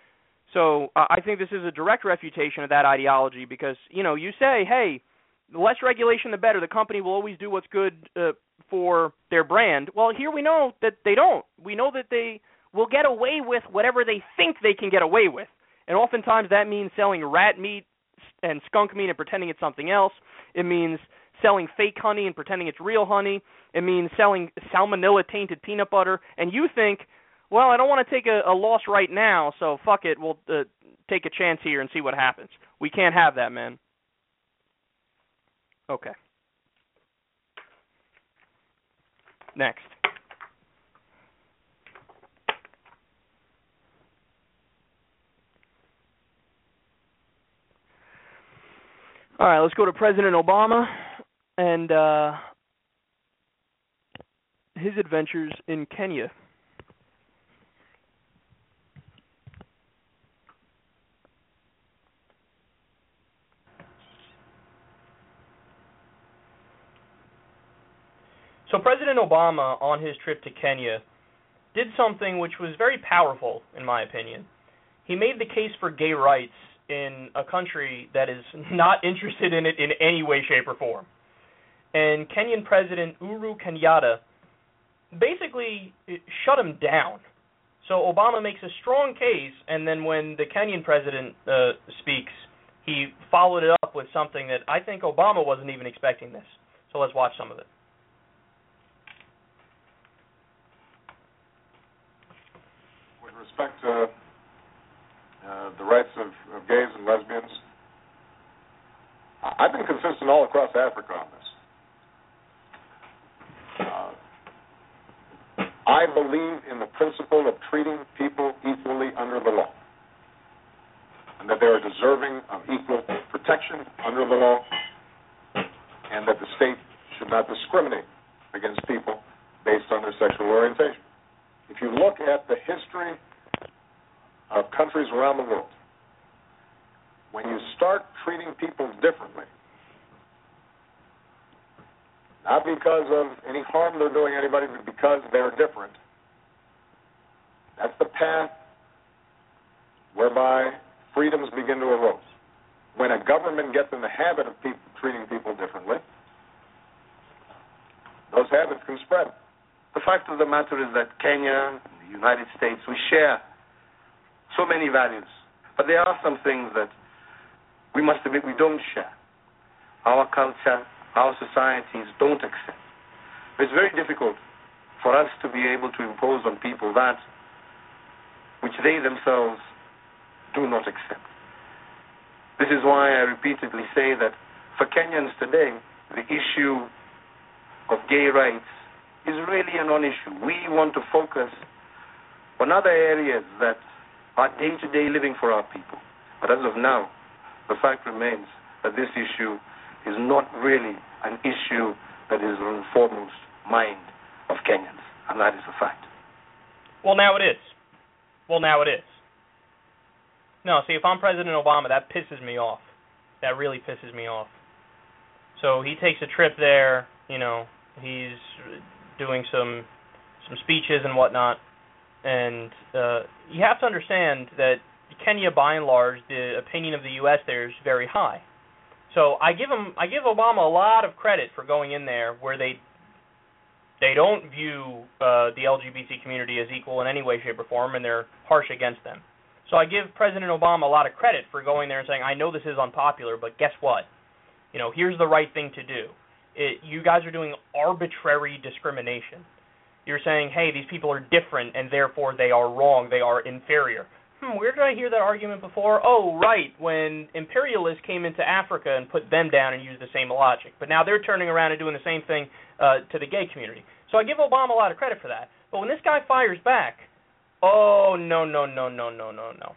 So uh, I think this is a direct refutation of that ideology because, you know, you say, hey, the less regulation, the better. The company will always do what's good uh, for their brand. Well, here we know that they don't. We know that they will get away with whatever they think they can get away with. And oftentimes that means selling rat meat and skunk meat and pretending it's something else. It means selling fake honey and pretending it's real honey. It means selling salmonella-tainted peanut butter. And you think, well, I don't want to take a, a loss right now, so fuck it, we'll uh, take a chance here and see what happens. We can't have that, man. Okay. Next. All right, let's go to President Obama and uh, his adventures in Kenya. So President Obama, on his trip to Kenya, did something which was very powerful, in my opinion. he made the case for gay rights in a country that is not interested in it in any way, shape, or form. And Kenyan President Uhuru Kenyatta basically shut him down. So Obama makes a strong case, and then when the Kenyan president uh, speaks, he followed it up with something that I think Obama wasn't even expecting this. So let's watch some of it. With respect to uh, the rights of, of gays and lesbians, I've been consistent all across Africa on this. Uh, I believe in the principle of treating people equally under the law, and that they are deserving of equal protection under the law, and that the state should not discriminate against people based on their sexual orientation. If you look at the history of countries around the world, when you start treating people differently, not because of any harm they're doing anybody, but because they're different, that's the path whereby freedoms begin to erode. When a government gets in the habit of people, treating people differently, those habits can spread. The fact of the matter is that Kenya, the United States, we share so many values, but there are some things that we must admit we don't share. Our culture, our societies don't accept. It's very difficult for us to be able to impose on people that which they themselves do not accept. This is why I repeatedly say that for Kenyans today, the issue of gay rights is really a non-issue. We want to focus on other areas that are day-to-day living for our people. But as of now, the fact remains that this issue is not really an issue that is on the foremost mind of Kenyans, and that is a fact. Well, now it is. Well, now it is. No, see, if I'm President Obama, that pisses me off. That really pisses me off. So he takes a trip there, you know, he's doing some some speeches and whatnot, and uh, you have to understand that Kenya, by and large, the opinion of the U S there is very high. So I give him, I give Obama a lot of credit for going in there where they they don't view uh, the L G B T community as equal in any way, shape, or form, and they're harsh against them. So I give President Obama a lot of credit for going there and saying, I know this is unpopular, but guess what? You know, here's the right thing to do. It, you guys are doing arbitrary discrimination. You're saying, hey, these people are different, and therefore they are wrong, they are inferior. Hmm, where did I hear that argument before? Oh, right, when imperialists came into Africa and put them down and used the same logic. But now they're turning around and doing the same thing uh, to the gay community. So I give Obama a lot of credit for that. But when this guy fires back, oh, no, no, no, no, no, no, no.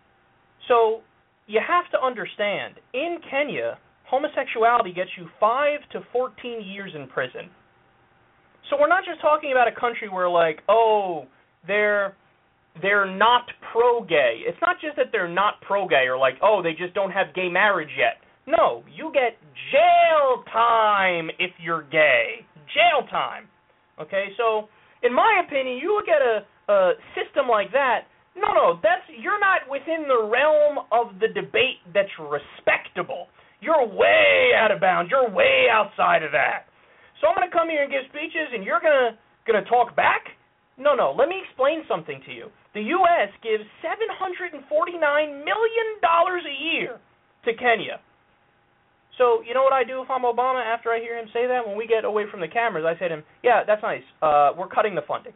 So you have to understand, in Kenya, homosexuality gets you five to fourteen years in prison. So we're not just talking about a country where, like, oh, they're... they're not pro-gay. It's not just that they're not pro-gay or like, oh, they just don't have gay marriage yet. No, you get jail time if you're gay. Jail time. Okay, so in my opinion, you look at a, a system like that, no, no, that's you're not within the realm of the debate that's respectable. You're way out of bounds. You're way outside of that. So I'm going to come here and give speeches, and you're going to going to talk back? No, no, let me explain something to you. The U S gives seven hundred forty-nine million dollars a year to Kenya. So you know what I do if I'm Obama after I hear him say that? When we get away from the cameras, I say to him, yeah, that's nice. Uh, we're cutting the funding.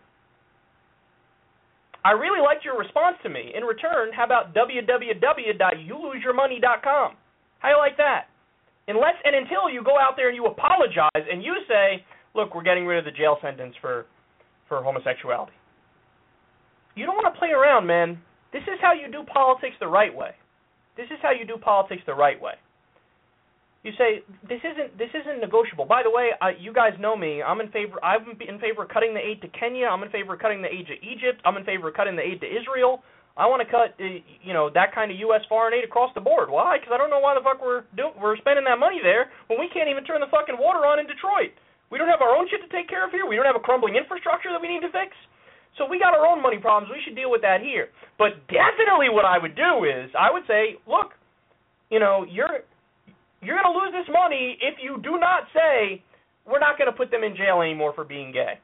I really liked your response to me. In return, how about w w w dot you lose your money dot com? How you like that? Unless and until you go out there and you apologize and you say, look, we're getting rid of the jail sentence for, for homosexuality. You don't want to play around, man. This is how you do politics the right way. This is how you do politics the right way. You say this isn't this isn't negotiable. By the way, I, you guys know me. I'm in favor. I'm in favor of cutting the aid to Kenya. I'm in favor of cutting the aid to Egypt. I'm in favor of cutting the aid to Israel. I want to cut, uh, you know, that kind of U S foreign aid across the board. Why? Because I don't know why the fuck we're do- we're spending that money there when we can't even turn the fucking water on in Detroit. We don't have our own shit to take care of here. We don't have a crumbling infrastructure that we need to fix. So we got our own money problems. We should deal with that here. But definitely what I would do is I would say, look, you know, you're you're going to lose this money if you do not say we're not going to put them in jail anymore for being gay.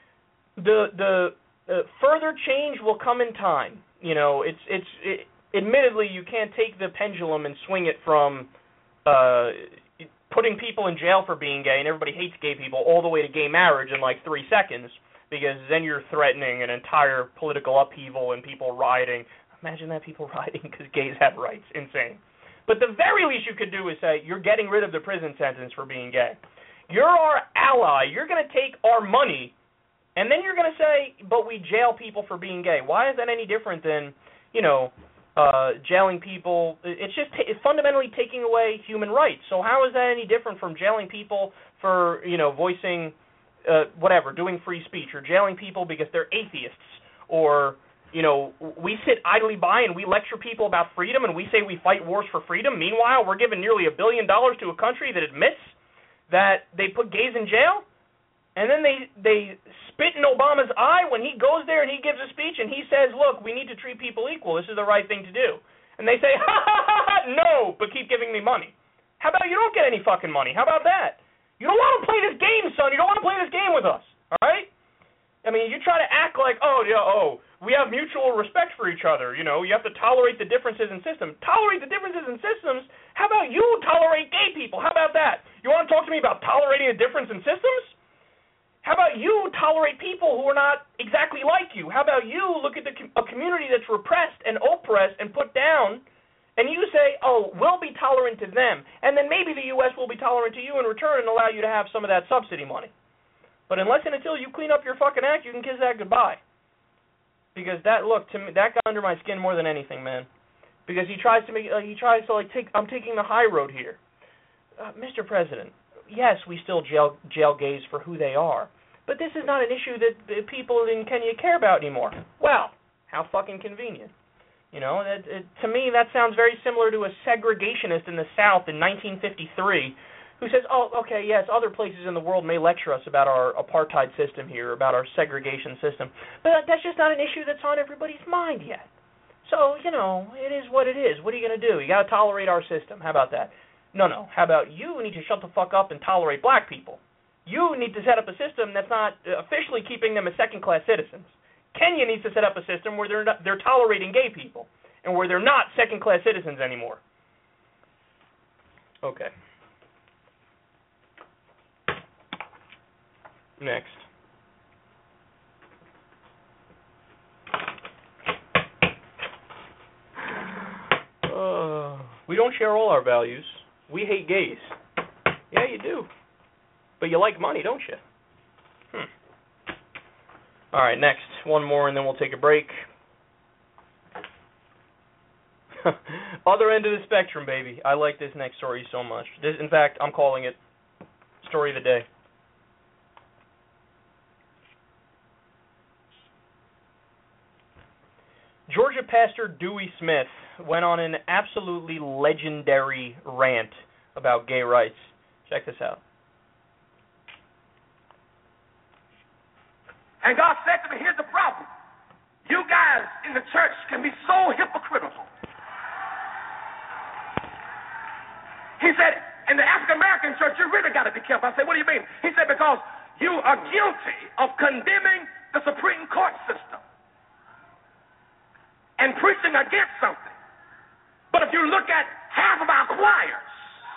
The the uh, further change will come in time. You know, it's it's it, admittedly you can't take the pendulum and swing it from uh, putting people in jail for being gay and everybody hates gay people all the way to gay marriage in like three seconds, because then you're threatening an entire political upheaval and people rioting. Imagine that, people rioting because gays have rights. Insane. But the very least you could do is say, you're getting rid of the prison sentence for being gay. You're our ally. You're going to take our money, and then you're going to say, but we jail people for being gay. Why is that any different than, you know, uh, jailing people? It's just t- it's fundamentally taking away human rights. So how is that any different from jailing people for, you know, voicing, uh, whatever, doing free speech, or jailing people because they're atheists, or... You know, we sit idly by and we lecture people about freedom and we say we fight wars for freedom. Meanwhile, we're giving nearly a billion dollars to a country that admits that they put gays in jail. And then they they spit in Obama's eye when he goes there and he gives a speech and he says, look, we need to treat people equal. This is the right thing to do. And they say, ha, ha, ha, ha, no, but keep giving me money. How about you don't get any fucking money? How about that? You don't want to play this game, son. You don't want to play this game with us, all right? I mean, you try to act like, oh, yeah, oh, we have mutual respect for each other. You know, you have to tolerate the differences in systems. Tolerate the differences in systems? How about you tolerate gay people? How about that? You want to talk to me about tolerating a difference in systems? How about you tolerate people who are not exactly like you? How about you look at the, a community that's repressed and oppressed and put down, and you say, oh, we'll be tolerant to them, and then maybe the U S will be tolerant to you in return and allow you to have some of that subsidy money. But unless and until you clean up your fucking act, you can kiss that goodbye. Because that, look, to me, that got under my skin more than anything, man. Because he tries to make, uh, he tries to like take, I'm taking the high road here. Uh, Mister President, yes, we still jail, jail gays for who they are, but this is not an issue that uh, people in Kenya care about anymore. Well, how fucking convenient. You know, it, it, to me, that sounds very similar to a segregationist in the South in nineteen fifty-three. Who says, oh, okay, yes, other places in the world may lecture us about our apartheid system here, about our segregation system, but that's just not an issue that's on everybody's mind yet. So, you know, it is what it is. What are you going to do? You got to tolerate our system. How about that? No, no. How about you need to shut the fuck up and tolerate black people? You need to set up a system that's not officially keeping them as second-class citizens. Kenya needs to set up a system where they're not, they're tolerating gay people and where they're not second-class citizens anymore. Okay. Next. Uh, we don't share all our values. We hate gays. Yeah, you do. But you like money, don't you? Hmm. All right, next. One more and then we'll take a break. Other end of the spectrum, baby. I like this next story so much. This, in fact, I'm calling it Story of the Day. Georgia pastor Dewey Smith went on an absolutely legendary rant about gay rights. Check this out. And God said to me, here's the problem. You guys in the church can be so hypocritical. He said, in the African-American church, you really got to be careful. I said, what do you mean? He said, because you are guilty of condemning the Supreme Court system and preaching against something. But if you look at half of our choirs,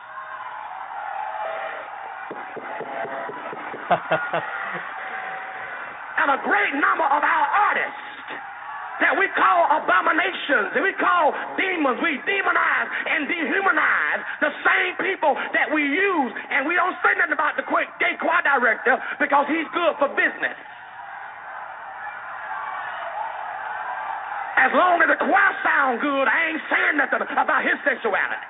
and a great number of our artists that we call abominations and we call demons, we demonize and dehumanize the same people that we use, and we don't say nothing about the gay choir director because he's good for business. As long as the choir sound good, I ain't saying nothing about his sexuality.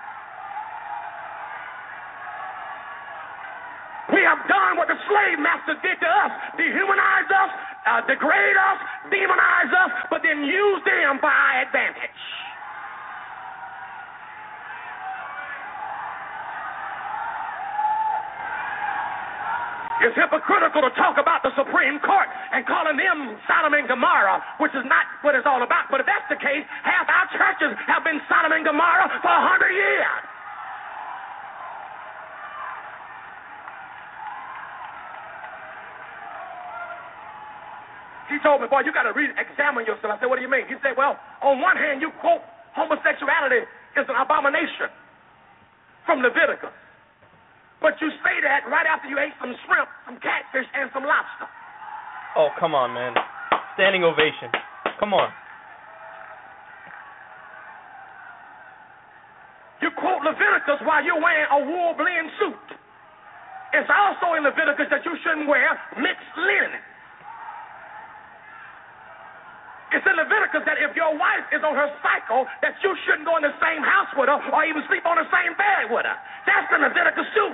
We have done what the slave master did to us, dehumanize us, uh, degrade us, demonize us, but then use them for our advantage. It's hypocritical to talk about the Supreme Court and calling them Sodom and Gomorrah, which is not what it's all about. But if that's the case, half our churches have been Sodom and Gomorrah for a hundred years. He told me, boy, you got to re-examine yourself. I said, what do you mean? He said, well, on one hand, you quote homosexuality is an abomination from Leviticus. But you say that right after you ate some shrimp, some catfish, and some lobster. Oh, come on, man. Standing ovation. Come on. You quote Leviticus while you're wearing a wool blend suit. It's also in Leviticus that you shouldn't wear mixed linen. It's in Leviticus that if your wife is on her cycle, that you shouldn't go in the same house with her or even sleep on the same bed with her. That's the Leviticus too.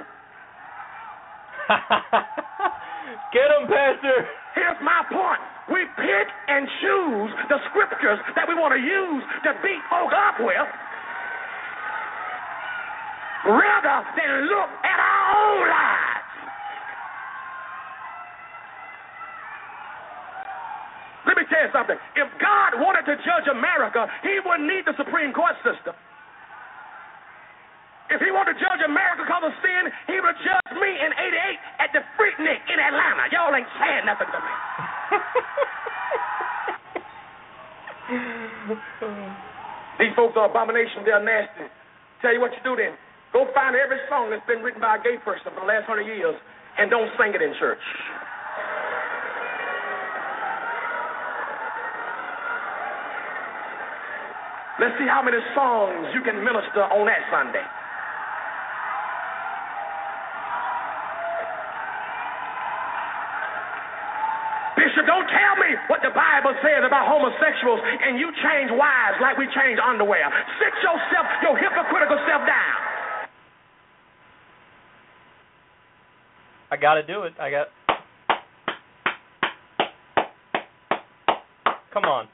Get him, Pastor. Here's my point. We pick and choose the scriptures that we want to use to beat folk up with rather than look at our own lives. Let me tell you something. If God wanted to judge America, he wouldn't need the Supreme Court system. If he wanted to judge America because of sin, he would judge me in eighty-eight at the Freaknik in Atlanta. Y'all ain't saying nothing to me. These folks are abomination. They're nasty. Tell you what you do then. Go find every song that's been written by a gay person for the last hundred years and don't sing it in church. Let's see how many songs you can minister on that Sunday. Bishop, don't tell me what the Bible says about homosexuals and you change wives like we change underwear. Sit yourself, your hypocritical self down. I gotta do it. I got. Come on.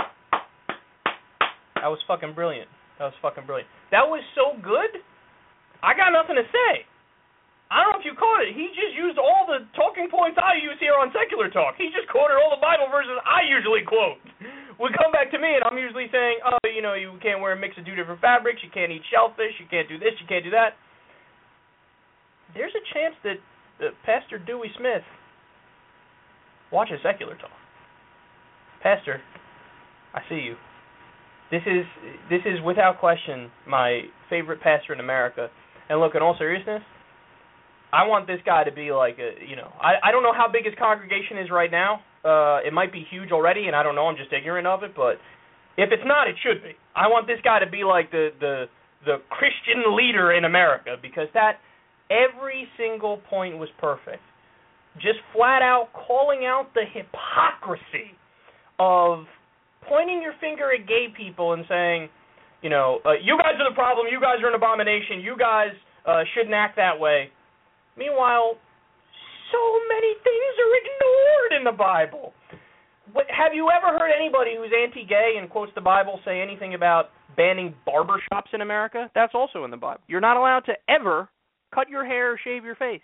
That was fucking brilliant. That was fucking brilliant. That was so good. I got nothing to say. I don't know if you caught it. He just used all the talking points I use here on Secular Talk. He just quoted all the Bible verses I usually quote. We come back to me, and I'm usually saying, oh, you know, you can't wear a mix of two different fabrics, you can't eat shellfish, you can't do this, you can't do that. There's a chance that uh, Pastor Dewey Smith watches Secular Talk. Pastor, I see you. This is this is without question my favorite pastor in America. And look, in all seriousness, I want this guy to be like a, you know, I, I don't know how big his congregation is right now. Uh, it might be huge already, and I don't know. I'm just ignorant of it. But if it's not, it should be. I want this guy to be like the the the Christian leader in America, because that every single point was perfect. Just flat out calling out the hypocrisy of pointing your finger at gay people and saying, you know, uh, you guys are the problem, you guys are an abomination, you guys uh, shouldn't act that way. Meanwhile, so many things are ignored in the Bible. But have you ever heard anybody who's anti-gay and quotes the Bible say anything about banning barbershops in America? That's also in the Bible. You're not allowed to ever cut your hair or shave your face.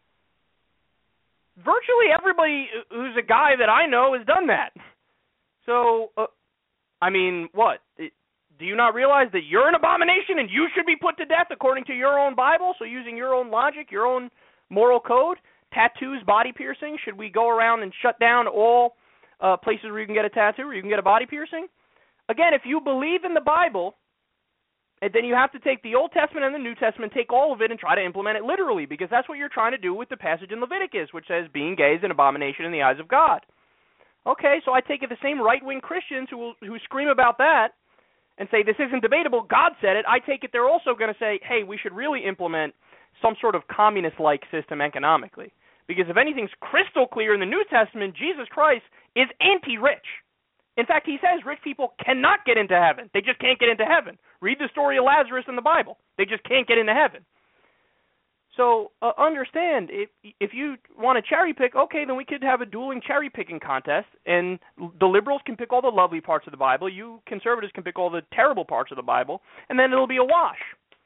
Virtually everybody who's a guy that I know has done that. So, uh, I mean, what? Do you not realize that you're an abomination and you should be put to death according to your own Bible? So using your own logic, your own moral code, tattoos, body piercing, should we go around and shut down all uh, places where you can get a tattoo or you can get a body piercing? Again, if you believe in the Bible, then you have to take the Old Testament and the New Testament, take all of it and try to implement it literally, because that's what you're trying to do with the passage in Leviticus, which says being gay is an abomination in the eyes of God. Okay, so I take it the same right-wing Christians who will, who scream about that and say this isn't debatable, God said it, I take it they're also going to say, hey, we should really implement some sort of communist-like system economically. Because if anything's crystal clear in the New Testament, Jesus Christ is anti-rich. In fact, he says rich people cannot get into heaven. They just can't get into heaven. Read the story of Lazarus in the Bible. They just can't get into heaven. So uh, understand, if if you want to cherry pick, okay, then we could have a dueling cherry picking contest, and the liberals can pick all the lovely parts of the Bible, you conservatives can pick all the terrible parts of the Bible, and then it'll be a wash.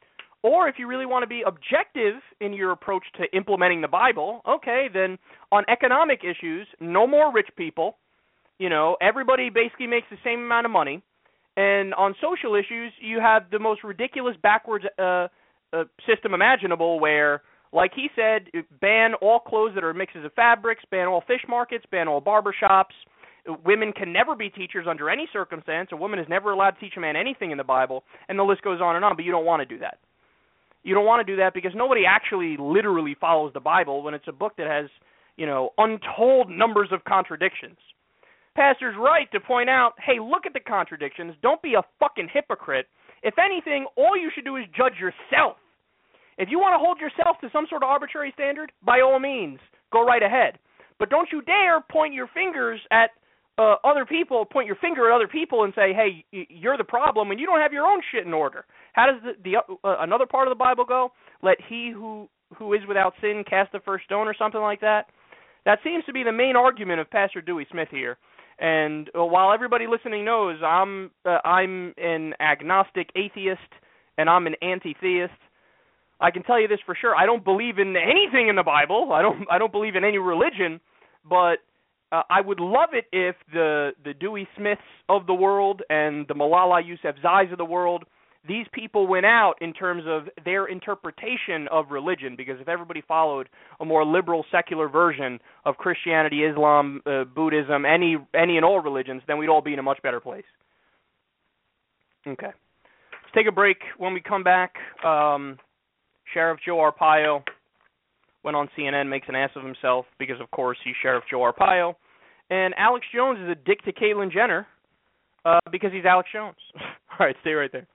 Or if you really want to be objective in your approach to implementing the Bible, okay, then on economic issues, no more rich people. You know, everybody basically makes the same amount of money. And on social issues, you have the most ridiculous backwards uh, uh, system imaginable where, like he said, ban all clothes that are mixes of fabrics, ban all fish markets, ban all barbershops. Women can never be teachers under any circumstance. A woman is never allowed to teach a man anything in the Bible, and the list goes on and on, but you don't want to do that. You don't want to do that because nobody actually literally follows the Bible when it's a book that has, you know, untold numbers of contradictions. Pastor's right to point out, hey, look at the contradictions. Don't be a fucking hypocrite. If anything, all you should do is judge yourself. If you want to hold yourself to some sort of arbitrary standard, by all means, go right ahead. But don't you dare point your fingers at uh, other people, point your finger at other people and say, hey, you're the problem when you don't have your own shit in order. How does the, the uh, another part of the Bible go? Let he who, who is without sin cast the first stone or something like that? That seems to be the main argument of Pastor Dewey Smith here. And uh, while everybody listening knows I'm uh, I'm an agnostic atheist and I'm an anti-theist, I can tell you this for sure. I don't believe in anything in the Bible. I don't I don't believe in any religion, but uh, I would love it if the, the Dewey Smiths of the world and the Malala Yousafzais of the world, these people went out in terms of their interpretation of religion, because if everybody followed a more liberal, secular version of Christianity, Islam, uh, Buddhism, any any and all religions, then we'd all be in a much better place. Okay. Let's take a break. When we come back, um, Sheriff Joe Arpaio went on C N N, makes an ass of himself because, of course, he's Sheriff Joe Arpaio. And Alex Jones is a dick to Caitlyn Jenner uh, because he's Alex Jones. All right, stay right there.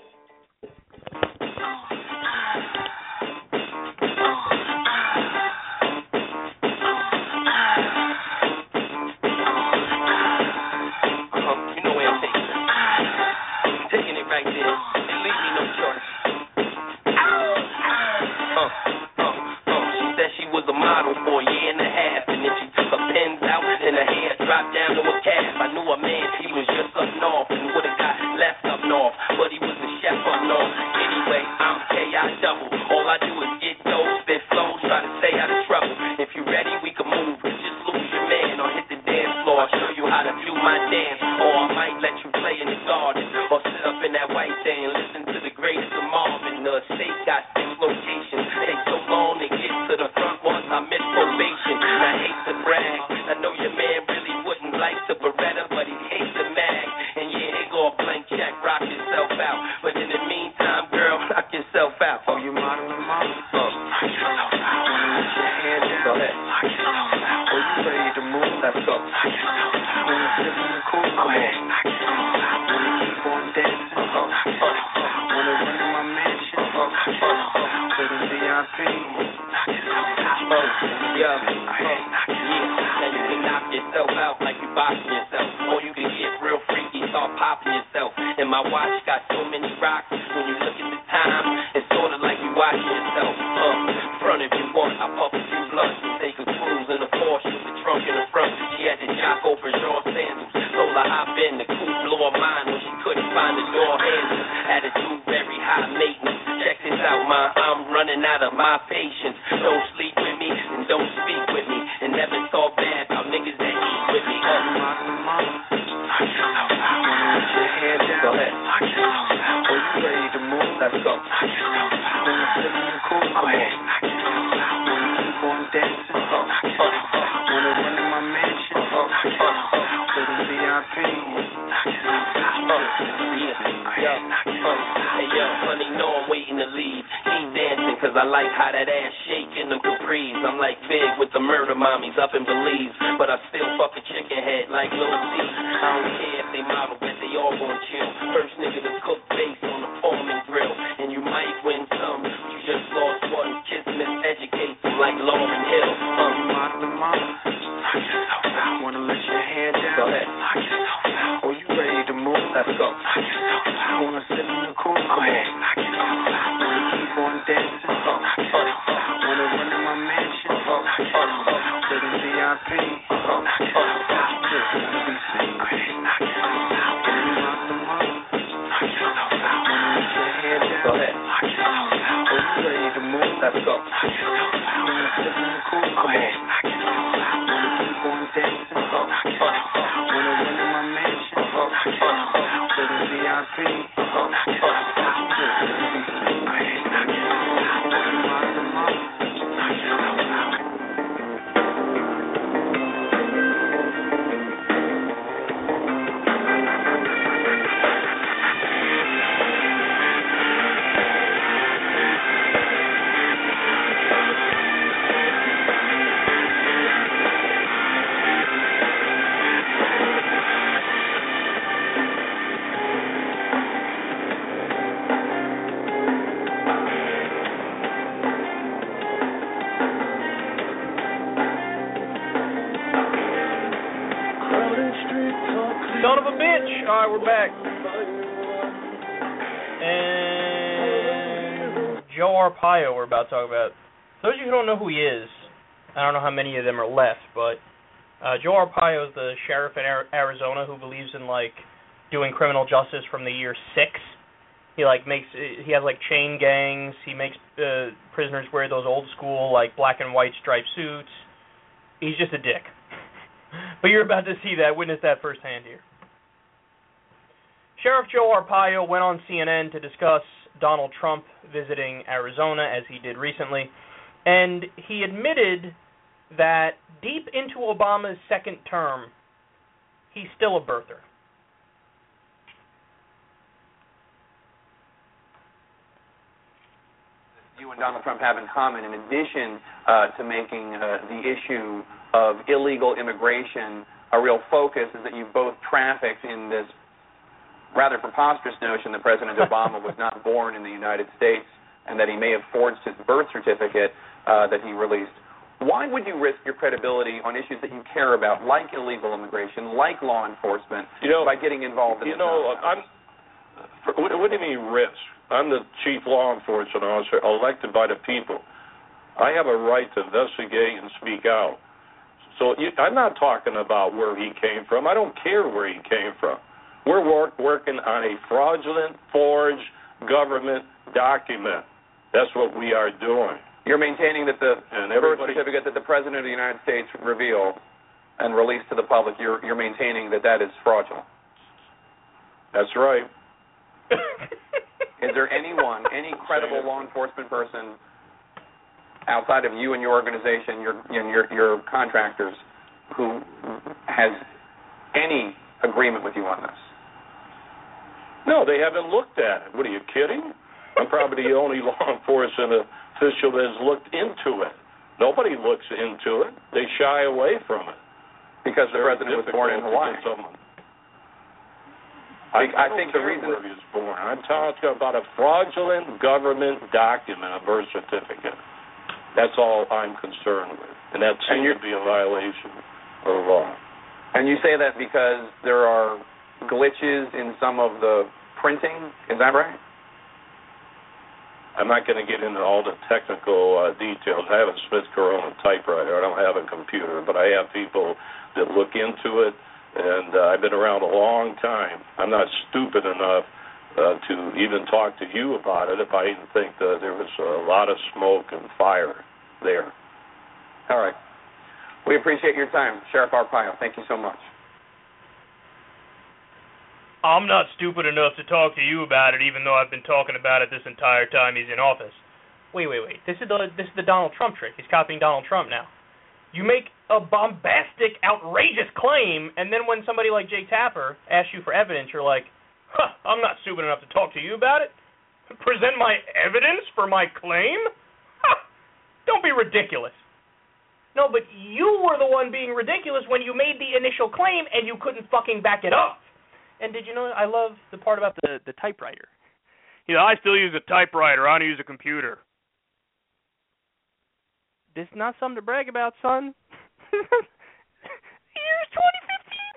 Model for a year and a half, and then she took her pins out and her hair dropped down to a calf. I knew a man, he was just up north and would have got left up north, but he was a chef up north. Anyway, I'm K I double. All I do is get those, spit flows, try to stay out of trouble. If you ready, we can move. Just lose your man or hit the dance floor. I'll show you how to do my dance, or I might let you play in the garden or sit up in that white thing and listen to the greatest of Marvin. The state got six locations. Take so long to get to the front once I miss probation. I hate to brag. I know your man really wouldn't like the Beretta, but he hates the mag. And yeah, here go a blank check, rock yourself out. But in the meantime, girl, knock yourself out. Oh, you modeling, mom? Oh, knock yourself out. Wanna lift your hand down? Go ahead. Knock yourself out. Oh, you ready to move? Let's go. Knock yourself out. Wanna sit in the cool? Come on. Knock yourself out. Wanna keep on dancing? Oh, knock yourself out. Wanna run in my mansion? Oh, knock yourself out. To the V I P? Knock yourself out. Oh, yeah. Now you can knock yourself out like you boxing yourself, or you can get real freaky, start popping yourself. And my watch got so many rocks. When you look at the time, it's sort of like you watching yourself. Uh, front if you want, I puff a few blunts and take a cruise in the Porsche with the trunk in the front. She had the Jocko Bergeron sandals, told her hop in the coupe blew her mind when she couldn't find the door handle. Attitude very high maintenance. Check this out, ma, I'm running out of my patience. Don't sleep with me and don't speak with me, and never talk bad about niggas that eat with me. Uh, knock yourself out. Wanna lift your hand down? Go ahead. Knock yourself out. Oh, you ready to move? Let's go. Knock yourself out. Wanna sit in the cool? Come on. Knock yourself out. Wanna keep on dancing? Oh, knock yourself out. Wanna run in my mansion? Oh, knock yourself out. To the V I P? Knock yourself out. Oh, yeah. Yo, hey yo, honey, know I'm waiting to leave. Keep dancing, cause I like how that ass shaking them capris. I'm like Big with the murder mommies up in Belize, but I still fuck a chicken head like Lil C. I don't care if they model, but they all gon' chill. First nigga to cook base on the Foreman grill, and you might win some. You just lost one. Kiss miseducate them like Lauryn Hill. Um, modeling mama, knock yourself out. Wanna lift your hand down? Go ahead. Knock yourself out. Oh, you ready to move? Let's go. Knock yourself out. Wanna sit in the cool? Come on. Knock yourself out. Wanna keep on dancing? Oh, knock yourself out. Wanna run in my mansion? Oh, knock yourself out. To the V I P? Oh, knock yourself out. Just wanna be seen. Knock yourself out. Wanna rock the mother? Knock yourself out. Wanna lift your hand down? Go ahead. Knock yourself out. my feet. Oh, oh, Son of a bitch! Alright, we're back. And Joe Arpaio we're about to talk about. Those of you who don't know who he is, I don't know how many of them are left, but uh, Joe Arpaio is the sheriff in Arizona who believes in, like, doing criminal justice from the year six. He, like, makes, he has, like, chain gangs. He makes uh, prisoners wear those old school, like, black and white striped suits. He's just a dick. But you're about to see that, witness that firsthand here. Sheriff Joe Arpaio went on C N N to discuss Donald Trump visiting Arizona, as he did recently, and he admitted that deep into Obama's second term, he's still a birther. You and Donald Trump have in common, in addition uh, to making uh, the issue of illegal immigration a real focus, is that you both trafficked in this rather preposterous notion that President Obama was not born in the United States and that he may have forged his birth certificate uh, that he released. Why would you risk your credibility on issues that you care about, like illegal immigration, like law enforcement, you know, by getting involved in you know, I'm, for, what, what do you mean risk? I'm the chief law enforcement officer elected by the people. I have a right to investigate and speak out. So you, I'm not talking about where he came from. I don't care where he came from. We're work, working on a fraudulent, forged government document. That's what we are doing. You're maintaining that the and birth certificate that the President of the United States revealed and released to the public, you're, you're maintaining that that is fraudulent. That's right. Is there anyone, any credible law enforcement person outside of you and your organization, your, your, your contractors, who has any agreement with you on this? No, they haven't looked at it. What, are you kidding? I'm probably the only law enforcement official that has looked into it. Nobody looks into it. They shy away from it. Because the president was born in Hawaii. I, I think the reason where he was born. I'm talking about a fraudulent government document, a birth certificate. That's all I'm concerned with. And that seems to be a violation of the law. And you say that because there are glitches in some of the printing, is that right? I'm not going to get into all the technical uh, details. I have a Smith Corona typewriter. I don't have a computer, but I have people that look into it, and uh, I've been around a long time. I'm not stupid enough uh, to even talk to you about it if I didn't think that there was a lot of smoke and fire there. All right. We appreciate your time, Sheriff Arpaio. Thank you so much. I'm not stupid enough to talk to you about it, even though I've been talking about it this entire time he's in office. Wait, wait, wait. This is the this is the Donald Trump trick. He's copying Donald Trump now. You make a bombastic, outrageous claim, and then when somebody like Jake Tapper asks you for evidence, you're like, huh, I'm not stupid enough to talk to you about it? Present my evidence for my claim? Huh, don't be ridiculous. No, but you were the one being ridiculous when you made the initial claim and you couldn't fucking back it up. And did you know, I love the part about the, the typewriter. You know, I still use a typewriter. I don't use a computer. This is not something to brag about, son. The year's twenty fifteen.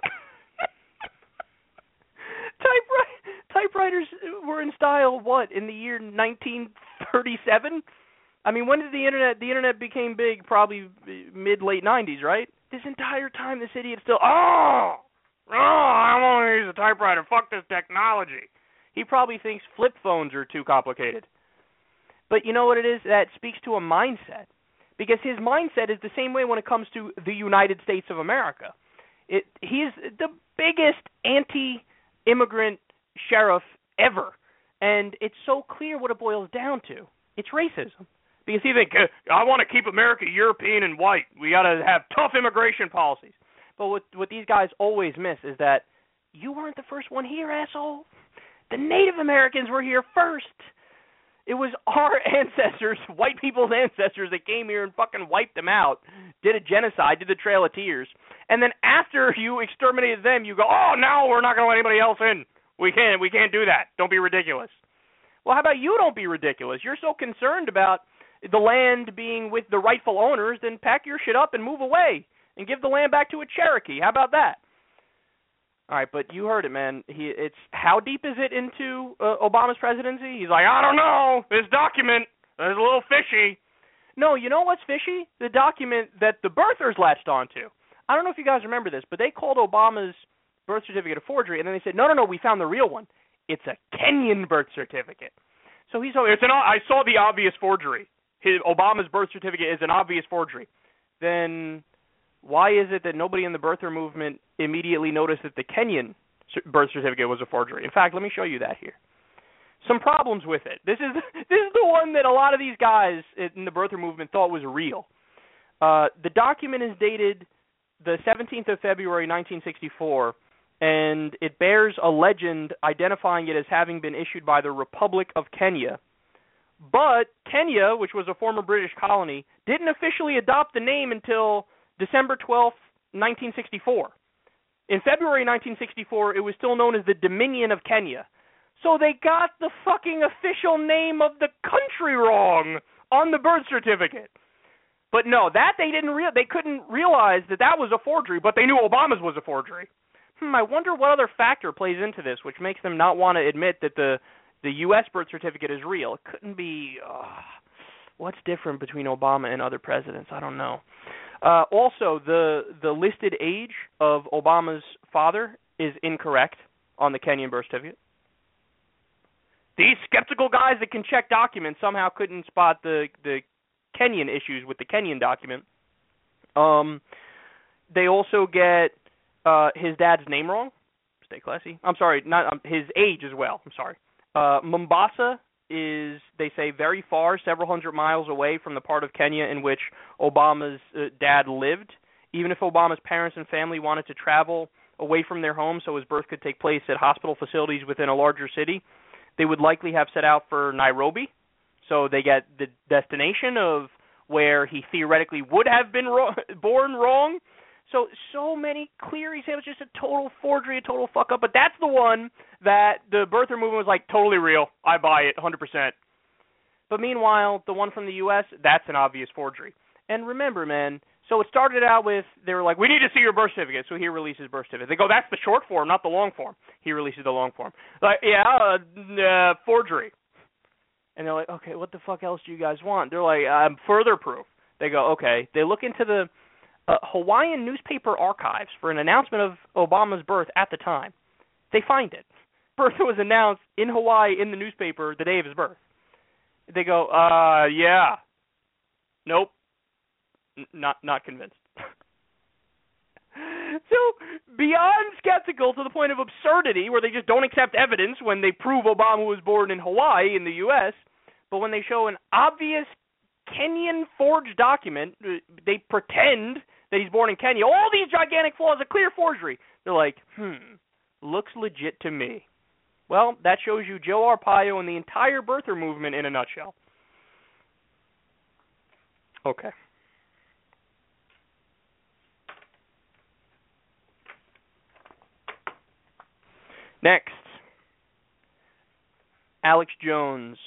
Typewriter, typewriters were in style, what, in the year nineteen thirty-seven? I mean, when did the internet, the internet became big? Probably mid-late nineties, right? This entire time, this idiot still, oh! Oh, I want to use a typewriter. Fuck this technology. He probably thinks flip phones are too complicated. But you know what it is? That speaks to a mindset. Because his mindset is the same way when it comes to the United States of America. It, he is the biggest anti-immigrant sheriff ever. And it's so clear what it boils down to. It's racism. Because you think, I want to keep America European and white. We got to have tough immigration policies. But what, what these guys always miss is that you weren't the first one here, asshole. The Native Americans were here first. It was our ancestors, white people's ancestors, that came here and fucking wiped them out, did a genocide, did the Trail of Tears. And then after you exterminated them, you go, oh, no, we're not going to let anybody else in. We can't, we can't do that. Don't be ridiculous. Well, how about you don't be ridiculous? You're so concerned about the land being with the rightful owners, then pack your shit up and move away and give the land back to a Cherokee. How about that? All right, but you heard it, man. He, it's how deep is it into uh, Obama's presidency? He's like, I don't know. This document is a little fishy. No, you know what's fishy? The document that the birthers latched onto. I don't know if you guys remember this, but they called Obama's birth certificate a forgery, and then they said, no, no, no, we found the real one. It's a Kenyan birth certificate. So he's it's an I saw the obvious forgery. His, Obama's birth certificate is an obvious forgery. Then why is it that nobody in the birther movement immediately noticed that the Kenyan birth certificate was a forgery? In fact, let me show you that here. Some problems with it. This is this is the one that a lot of these guys in the birther movement thought was real. Uh, the document is dated the seventeenth of February, nineteen sixty-four, and it bears a legend identifying it as having been issued by the Republic of Kenya. But Kenya, which was a former British colony, didn't officially adopt the name until December twelfth, nineteen sixty-four. In February nineteen sixty-four, it was still known as the Dominion of Kenya. So they got the fucking official name of the country wrong on the birth certificate. But no, that they didn't real they couldn't realize that that was a forgery, but they knew Obama's was a forgery. Hmm, I wonder what other factor plays into this, which makes them not want to admit that the the U S birth certificate is real. It couldn't be. Uh, what's different between Obama and other presidents? I don't know. Uh, also, the the listed age of Obama's father is incorrect on the Kenyan birth certificate. These skeptical guys that can check documents somehow couldn't spot the, the Kenyan issues with the Kenyan document. Um, they also get uh, his dad's name wrong. Stay classy. I'm sorry, not um, his age as well. I'm sorry. Uh, Mombasa is, they say, very far, several hundred miles away from the part of Kenya in which Obama's uh, dad lived. Even if Obama's parents and family wanted to travel away from their home so his birth could take place at hospital facilities within a larger city, they would likely have set out for Nairobi. So they get the destination of where he theoretically would have been ro- born wrong. So, so many clear examples, just a total forgery, a total fuck-up. But that's the one that the birther movement was like, totally real. I buy it, one hundred percent. But meanwhile, the one from the U S, that's an obvious forgery. And remember, man, so it started out with, they were like, we need to see your birth certificate. So he releases birth certificate. They go, that's the short form, not the long form. He releases the long form. Like, yeah, uh, uh, forgery. And they're like, okay, what the fuck else do you guys want? They're like, um, further proof. They go, okay. They look into the uh, Hawaiian newspaper archives for an announcement of Obama's birth at the time. They find it. Birth was announced in Hawaii in the newspaper the day of his birth. They go, uh, yeah. Nope. N- not not convinced. So, beyond skeptical to the point of absurdity, where they just don't accept evidence when they prove Obama was born in Hawaii in the U S, but when they show an obvious Kenyan forged document, they pretend that he's born in Kenya. All these gigantic flaws, a clear forgery. They're like, hmm, looks legit to me. Well, that shows you Joe Arpaio and the entire birther movement in a nutshell. Okay. Next, Alex Jones.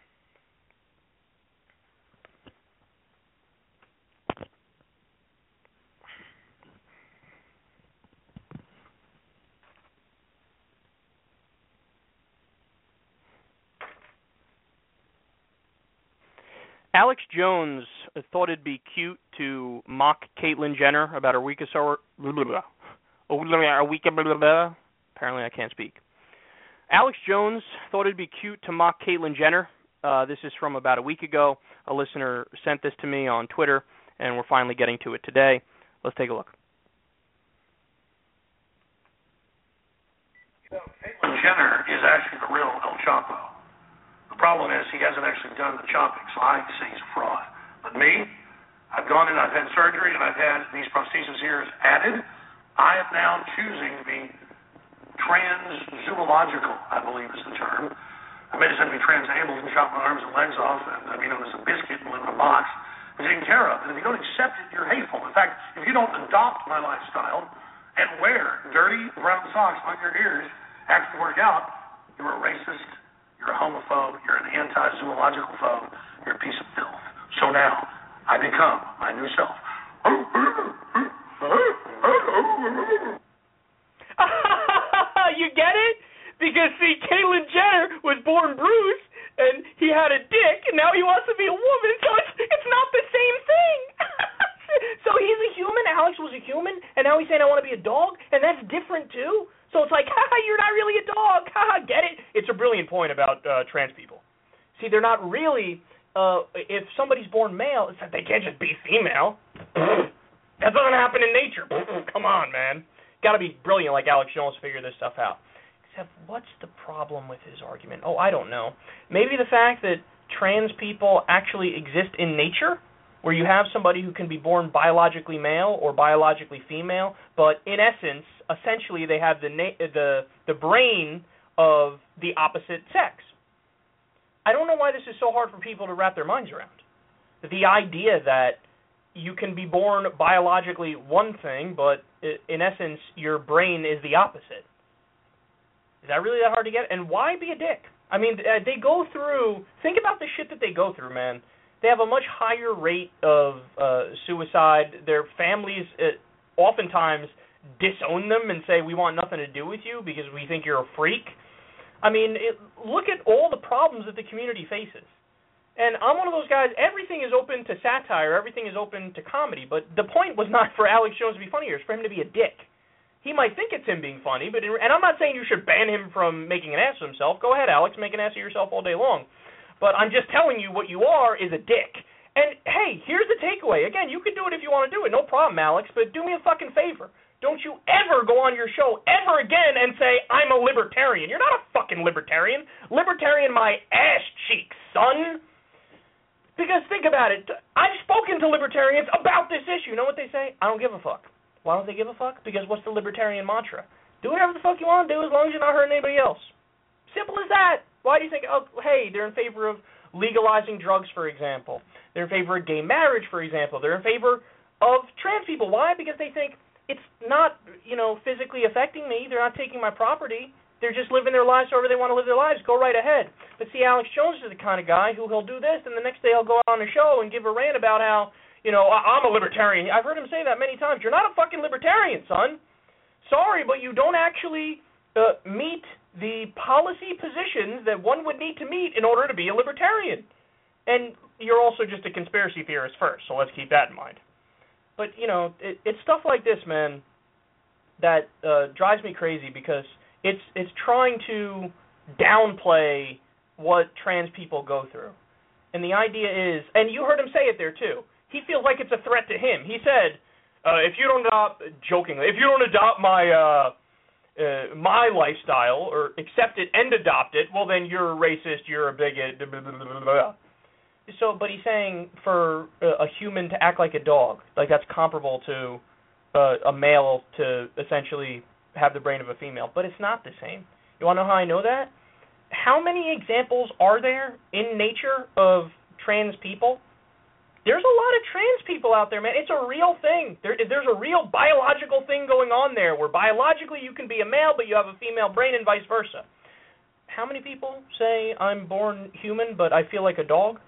Alex Jones thought it'd be cute to mock Caitlyn Jenner about a week or so. Blah, blah, blah. A week, blah, blah, blah. Apparently I can't speak. Alex Jones thought it'd be cute to mock Caitlyn Jenner. Uh, this is from about a week ago. A listener sent this to me on Twitter, and we're finally getting to it today. Let's take a look. You know, Caitlyn Jenner is actually the real El Chapo. The problem is he hasn't actually done the chopping, so I say he's a fraud. But me, I've gone in, I've had surgery, and I've had these prosthesis ears added. I am now choosing to be trans-zoological, I believe is the term. I may just have to be trans-abled and chop my arms and legs off and I'd be known as a biscuit and live in a box. Be taken care of. And if you don't accept it, you're hateful. In fact, if you don't adopt my lifestyle and wear dirty brown socks on your ears after you work out, you're a racist, you're a homophobe, you're an anti-zoological phobe, you're a piece of filth. So now, I become my new self. You get it? Because, see, Caitlyn Jenner was born Bruce, and he had a dick, and now he wants to be a woman, so it's it's not the same thing. So he's a human, Alex was a human, and now he's saying I want to be a dog, and that's different, too? So it's like, haha, you're not really a dog, haha, get it? It's a brilliant point about uh, trans people. See, they're not really, uh, if somebody's born male, it's like they can't just be female. That doesn't happen in nature. Come on, man. Got to be brilliant like Alex Jones to figure this stuff out. Except, what's the problem with his argument? Oh, I don't know. Maybe the fact that trans people actually exist in nature, where you have somebody who can be born biologically male or biologically female, but in essence, essentially, they have the na- the the brain of the opposite sex. I don't know why this is so hard for people to wrap their minds around. The idea that you can be born biologically one thing, but in essence, your brain is the opposite. Is that really that hard to get? And why be a dick? I mean, they go through, think about the shit that they go through, man. They have a much higher rate of uh, suicide. Their families uh, oftentimes disown them and say, we want nothing to do with you because we think you're a freak. I mean, it, look at all the problems that the community faces. And I'm one of those guys, everything is open to satire, everything is open to comedy, but the point was not for Alex Jones to be funny, it's for him to be a dick. He might think it's him being funny, but in, and I'm not saying you should ban him from making an ass of himself. Go ahead, Alex, make an ass of yourself all day long. But I'm just telling you what you are is a dick. And, hey, here's the takeaway. Again, you can do it if you want to do it, no problem, Alex, but do me a fucking favor. Don't you ever go on your show ever again and say, I'm a libertarian. You're not a fucking libertarian. Libertarian my ass cheeks, son. Because think about it. I've spoken to libertarians about this issue. You know what they say? I don't give a fuck. Why don't they give a fuck? Because what's the libertarian mantra? Do whatever the fuck you want to do as long as you're not hurting anybody else. Simple as that. Why do you think, oh, hey, they're in favor of legalizing drugs, for example. They're in favor of gay marriage, for example. They're in favor of trans people. Why? Because they think it's not, you know, physically affecting me. They're not taking my property. They're just living their lives however they want to live their lives. Go right ahead. But see, Alex Jones is the kind of guy who he'll do this, and the next day he'll go on a show and give a rant about how, you know, I'm a libertarian. I've heard him say that many times. You're not a fucking libertarian, son. Sorry, but you don't actually uh, meet the policy positions that one would need to meet in order to be a libertarian. And you're also just a conspiracy theorist first, so let's keep that in mind. But, you know, it, it's stuff like this, man, that uh, drives me crazy because It's it's trying to downplay what trans people go through. And the idea is, and you heard him say it there too, he feels like it's a threat to him. He said, uh, if you don't adopt, jokingly, if you don't adopt my uh, uh, my lifestyle or accept it and adopt it, well then you're a racist, you're a bigot, blah, blah, blah, blah. So, but he's saying for a human to act like a dog, like that's comparable to uh, a male to essentially have the brain of a female, but it's not the same. You want to know how I know that? How many examples are there in nature of trans people? There's a lot of trans people out there, man. It's a real thing. There, there's a real biological thing going on there where biologically you can be a male, but you have a female brain and vice versa. How many people say I'm born human, but I feel like a dog?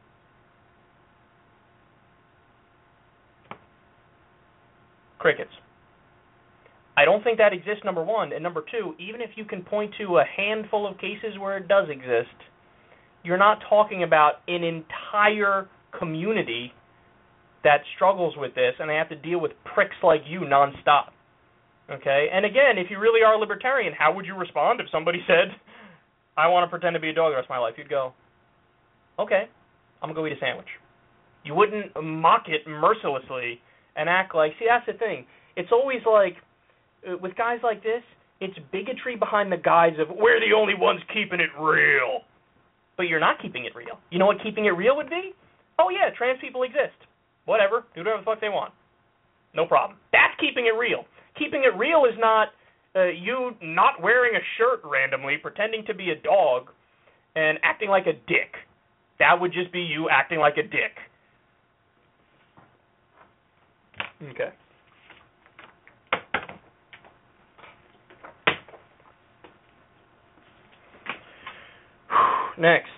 Crickets. I don't think that exists, number one. And number two, even if you can point to a handful of cases where it does exist, you're not talking about an entire community that struggles with this, and they have to deal with pricks like you nonstop. Okay? And again, if you really are a libertarian, how would you respond if somebody said, I want to pretend to be a dog the rest of my life? You'd go, okay, I'm going to go eat a sandwich. You wouldn't mock it mercilessly and act like, see, that's the thing. It's always like, with guys like this, It's bigotry behind the guise of, we're the only ones keeping it real. But you're not keeping it real. You know what keeping it real would be? Oh yeah, trans people exist. Whatever. Do whatever the fuck they want. No problem. That's keeping it real. Keeping it real is not uh, you not wearing a shirt randomly, pretending to be a dog, and acting like a dick. That would just be you acting like a dick. Okay. Next.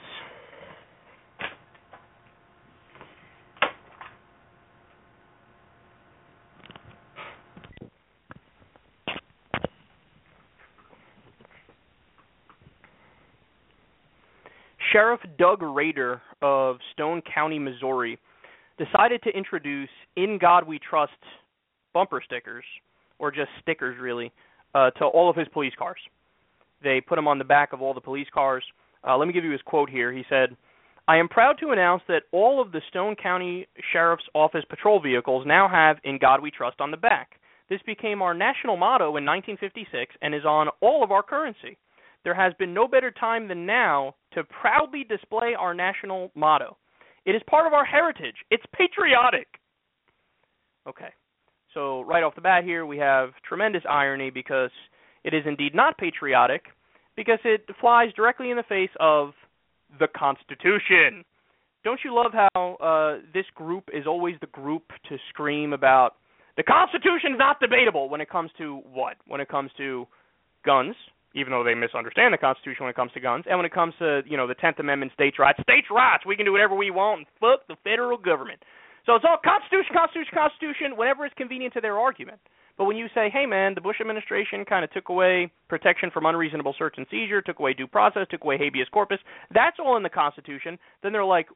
Sheriff Doug Rader of Stone County, Missouri, decided to introduce "In God We Trust" bumper stickers, or just stickers really, uh, to all of his police cars. They put them on the back of all the police cars. Uh, let me give you his quote here. He said, "I am proud to announce that all of the Stone County Sheriff's Office patrol vehicles now have 'In God We Trust' on the back. This became our national motto in nineteen fifty-six and is on all of our currency. There has been no better time than now to proudly display our national motto. It is part of our heritage. It's patriotic." Okay, so right off the bat here we have tremendous irony because it is indeed not patriotic, because it flies directly in the face of the Constitution. Don't you love how uh, this group is always the group to scream about the Constitution's not debatable when it comes to what? When it comes to guns, even though they misunderstand the Constitution when it comes to guns, and when it comes to, you know, the tenth Amendment, states' rights. States' rights, we can do whatever we want and fuck the federal government. So it's all Constitution, Constitution, Constitution, whenever it's convenient to their argument. But when you say, hey, man, the Bush administration kind of took away protection from unreasonable search and seizure, took away due process, took away habeas corpus, that's all in the Constitution, then they're like,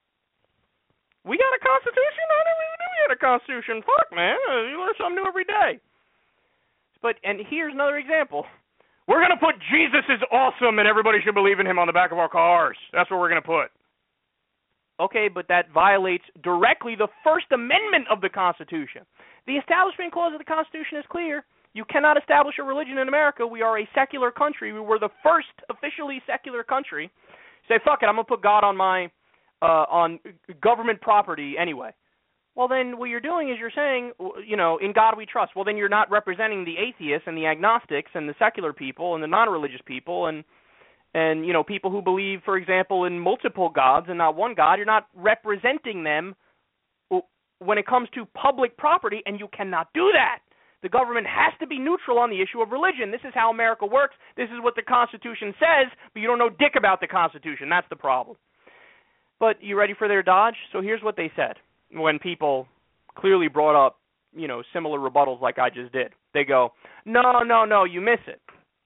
we got a Constitution? I never even knew we had a Constitution. Fuck, man, you learn something new every day. But, and here's another example. We're going to put Jesus is awesome and everybody should believe in him on the back of our cars. That's what we're going to put. Okay, but that violates directly the First Amendment of the Constitution. The Establishment Clause of the Constitution is clear. You cannot establish a religion in America. We are a secular country. We were the first officially secular country. Say, fuck it, I'm going to put God on my uh, on government property anyway. Well, then what you're doing is you're saying, you know, in God we trust. Well, then you're not representing the atheists and the agnostics and the secular people and the non-religious people and, and you know, people who believe, for example, in multiple gods and not one God. You're not representing them when it comes to public property, and you cannot do that. The government has to be neutral on the issue of religion. This is how America works. This is what the Constitution says, but you don't know dick about the Constitution. That's the problem. But you ready for their dodge? So here's what they said when people clearly brought up, you know, similar rebuttals like I just did. They go, no, no, no, you miss it.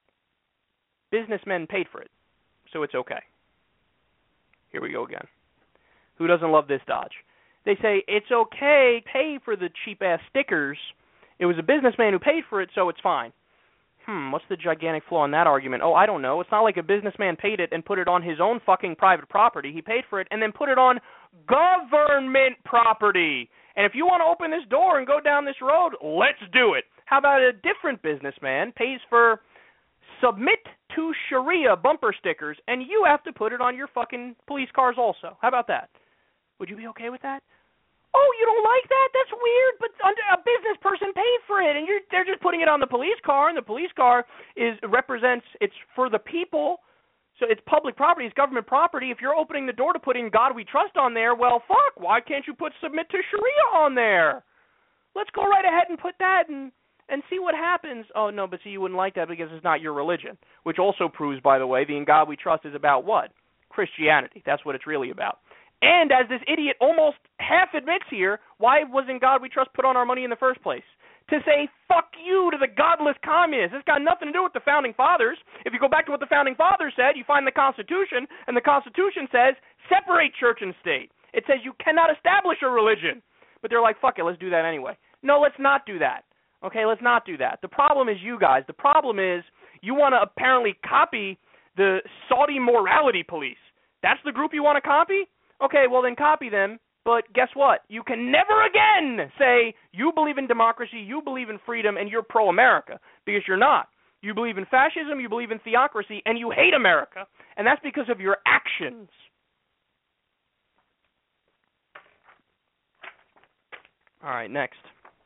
Businessmen paid for it, so it's okay. Here we go again. Who doesn't love this dodge? They say, it's okay, pay for the cheap-ass stickers. It was a businessman who paid for it, so it's fine. Hmm, what's the gigantic flaw in that argument? Oh, I don't know. It's not like a businessman paid it and put it on his own fucking private property. He paid for it and then put it on government property. And if you want to open this door and go down this road, let's do it. How about a different businessman pays for submit to Sharia bumper stickers, and you have to put it on your fucking police cars also? How about that? Would you be okay with that? Oh, you don't like that? That's weird, but a business person paid for it, and you're, they're just putting it on the police car, and the police car is represents, it's for the people, so it's public property, it's government property. If you're opening the door to put in God We Trust on there, well, fuck, why can't you put submit to Sharia on there? Let's go right ahead and put that and, and see what happens. Oh, no, but see, you wouldn't like that because it's not your religion, which also proves, by the way, the In God We Trust is about what? Christianity. That's what it's really about. And as this idiot almost half admits here, why was In God We Trust put on our money in the first place? To say, fuck you to the godless communists. It's got nothing to do with the Founding Fathers. If you go back to what the Founding Fathers said, you find the Constitution, and the Constitution says, separate church and state. It says you cannot establish a religion. But they're like, fuck it, let's do that anyway. No, let's not do that. Okay, let's not do that. The problem is you guys. The problem is you want to apparently copy the Saudi morality police. That's the group you want to copy? Okay, well then copy them, but guess what? You can never again say you believe in democracy, you believe in freedom, and you're pro-America, because you're not. You believe in fascism, you believe in theocracy, and you hate America. And that's because of your actions. All right, next.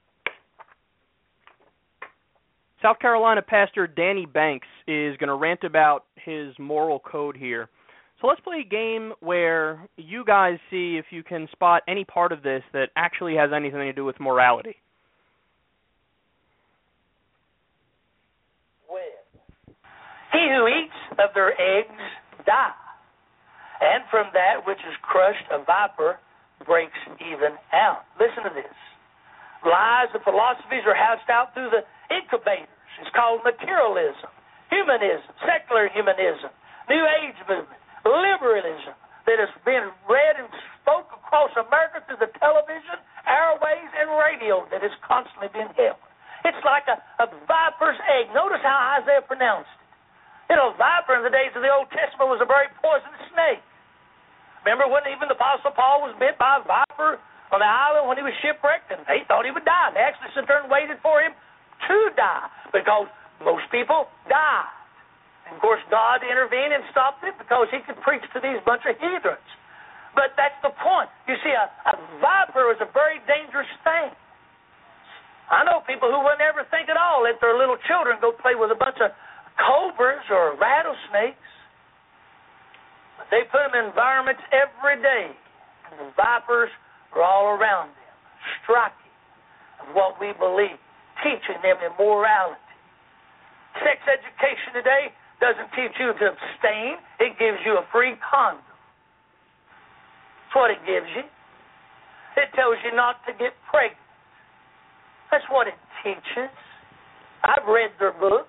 South Carolina pastor Danny Banks is going to rant about his moral code here. So let's play a game where you guys see if you can spot any part of this that actually has anything to do with morality. He who eats of their eggs die, and from that which is crushed a viper breaks even out. Listen to this. Lies and philosophies are housed out through the incubators. It's called materialism, humanism, secular humanism, New Age movement, liberalism that has been read and spoke across America through the television, airways, and radio that has constantly been held. It's like a, a viper's egg. Notice how Isaiah pronounced it. You know, viper in the days of the Old Testament was a very poisonous snake. Remember when even the Apostle Paul was bit by a viper on the island when he was shipwrecked, and they thought he would die. They actually sat there and waited for him to die because most people died. And, of course, God intervened and stopped it because he could preach to these bunch of heathens. But that's the point. You see, a, a viper is a very dangerous thing. I know people who would never think at all let their little children go play with a bunch of cobras or rattlesnakes. But they put them in environments every day, and the vipers are all around them, striking of what we believe, teaching them immorality. Sex education today doesn't teach you to abstain. It gives you a free condom. That's what it gives you. It tells you not to get pregnant. That's what it teaches. I've read their book.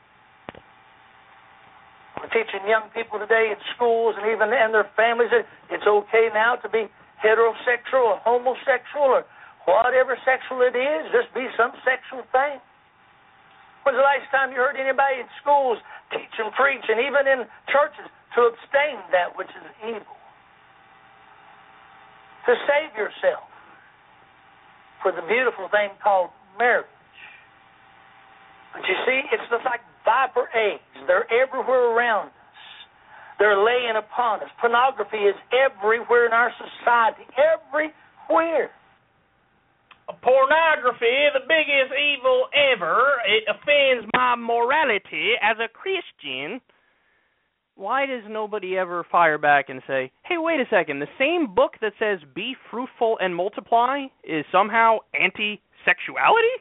We're teaching young people today in schools and even in their families that it's okay now to be heterosexual or homosexual or whatever sexual it is, just be some sexual thing. When's the last time you heard anybody in schools teach and preach, and even in churches, to abstain that which is evil? To save yourself for the beautiful thing called marriage. But you see, it's just like viper eggs. They're everywhere around us. They're laying upon us. Pornography is everywhere in our society. Everywhere. Pornography, the biggest evil ever. It offends my morality as a Christian. Why does nobody ever fire back and say, hey, wait a second, the same book that says be fruitful and multiply is somehow anti-sexuality?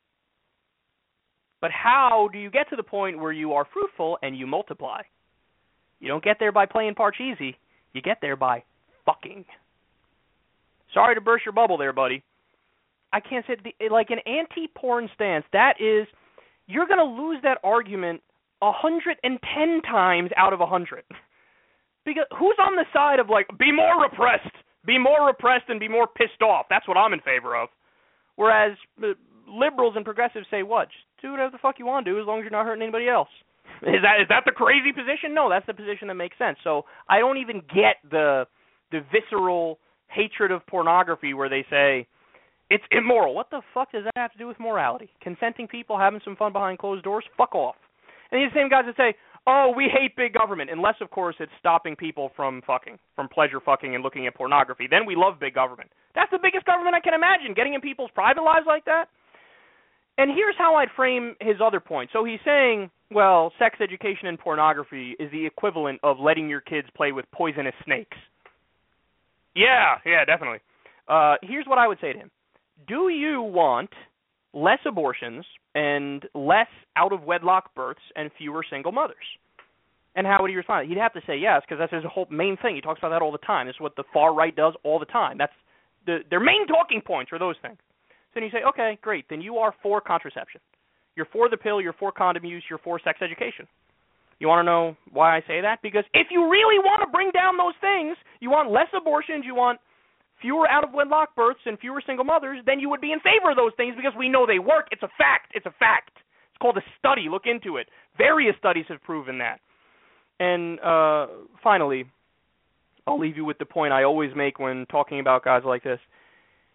But how do you get to the point where you are fruitful and you multiply? You don't get there by playing Parcheesi. You get there by fucking. Sorry to burst your bubble there, buddy. I can't say, the, like an anti-porn stance, that is, you're going to lose that argument one hundred ten times out of one hundred. Because who's on the side of, like, be more repressed, be more repressed and be more pissed off? That's what I'm in favor of. Whereas uh, liberals and progressives say, what? Just do whatever the fuck you want to do as long as you're not hurting anybody else. Is that is that the crazy position? No, that's the position that makes sense. So I don't even get the the visceral hatred of pornography where they say it's immoral. What the fuck does that have to do with morality? Consenting people having some fun behind closed doors? Fuck off. And these same guys that say, oh, we hate big government, unless, of course, it's stopping people from fucking, from pleasure fucking and looking at pornography. Then we love big government. That's the biggest government I can imagine, getting in people's private lives like that. And here's how I'd frame his other point. So he's saying, well, sex education and pornography is the equivalent of letting your kids play with poisonous snakes. Yeah, yeah, definitely. Uh, here's what I would say to him. Do you want less abortions and less out-of-wedlock births and fewer single mothers? And how would he respond? He'd have to say yes, because that's his whole main thing. He talks about that all the time. This is what the far right does all the time. That's the, their main talking points are those things. So then you say, okay, great, then you are for contraception. You're for the pill, you're for condom use, you're for sex education. You want to know why I say that? Because if you really want to bring down those things, you want less abortions, you want fewer out-of-wedlock births and fewer single mothers, then you would be in favor of those things because we know they work. It's a fact. It's a fact. It's called a study. Look into it. Various studies have proven that. And uh, finally, I'll leave you with the point I always make when talking about guys like this.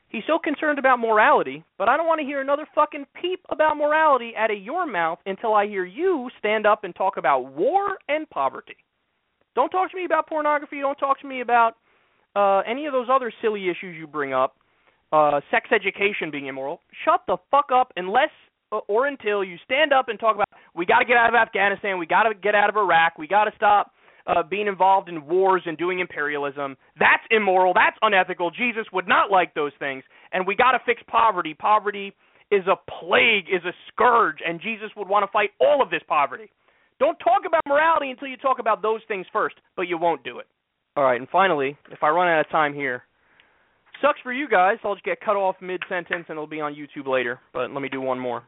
He's so concerned about morality, but I don't want to hear another fucking peep about morality out of your mouth until I hear you stand up and talk about war and poverty. Don't talk to me about pornography. Don't talk to me about uh, any of those other silly issues you bring up. Uh, sex education being immoral. Shut the fuck up unless uh, or until you stand up and talk about we got to get out of Afghanistan, we got to get out of Iraq, we got to stop uh, being involved in wars and doing imperialism. That's immoral. That's unethical. Jesus would not like those things. And we got to fix poverty. Poverty is a plague, is a scourge, and Jesus would want to fight all of this poverty. Don't talk about morality until you talk about those things first, but you won't do it. All right, and finally, if I run out of time here, sucks for you guys. I'll just get cut off mid-sentence, and it'll be on YouTube later. But let me do one more.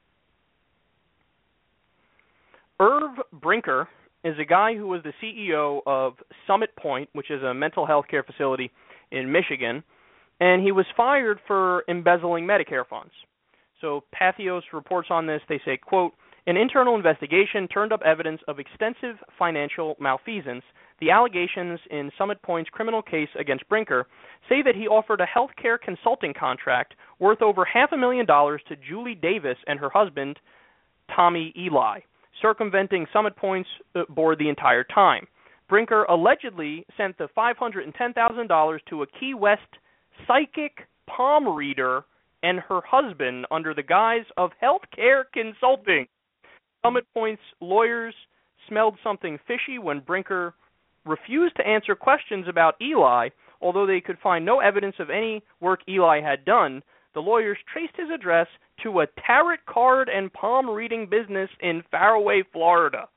Irv Brinker is a guy who was the C E O of Summit Point, which is a mental health care facility in Michigan, and he was fired for embezzling Medicare funds. So Pathos reports on this. They say, quote, an internal investigation turned up evidence of extensive financial malfeasance. The allegations in Summit Point's criminal case against Brinker say that he offered a healthcare consulting contract worth over half a million dollars to Julie Davis and her husband, Tommy Eli, circumventing Summit Point's board the entire time. Brinker allegedly sent the five hundred ten thousand dollars to a Key West psychic palm reader and her husband under the guise of healthcare consulting. Summit Point's lawyers smelled something fishy when Brinker refused to answer questions about Eli. Although they could find no evidence of any work Eli had done, the lawyers traced his address to a tarot card and palm reading business in Faraway, Florida.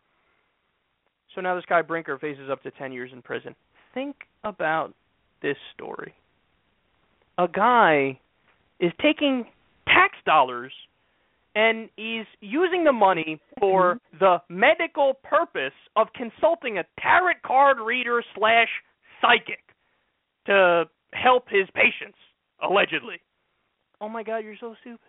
So now this guy Brinker faces up to ten years in prison. Think about this story. A guy is taking tax dollars and he's using the money for the medical purpose of consulting a tarot card reader slash psychic to help his patients, allegedly. Oh my God, you're so stupid.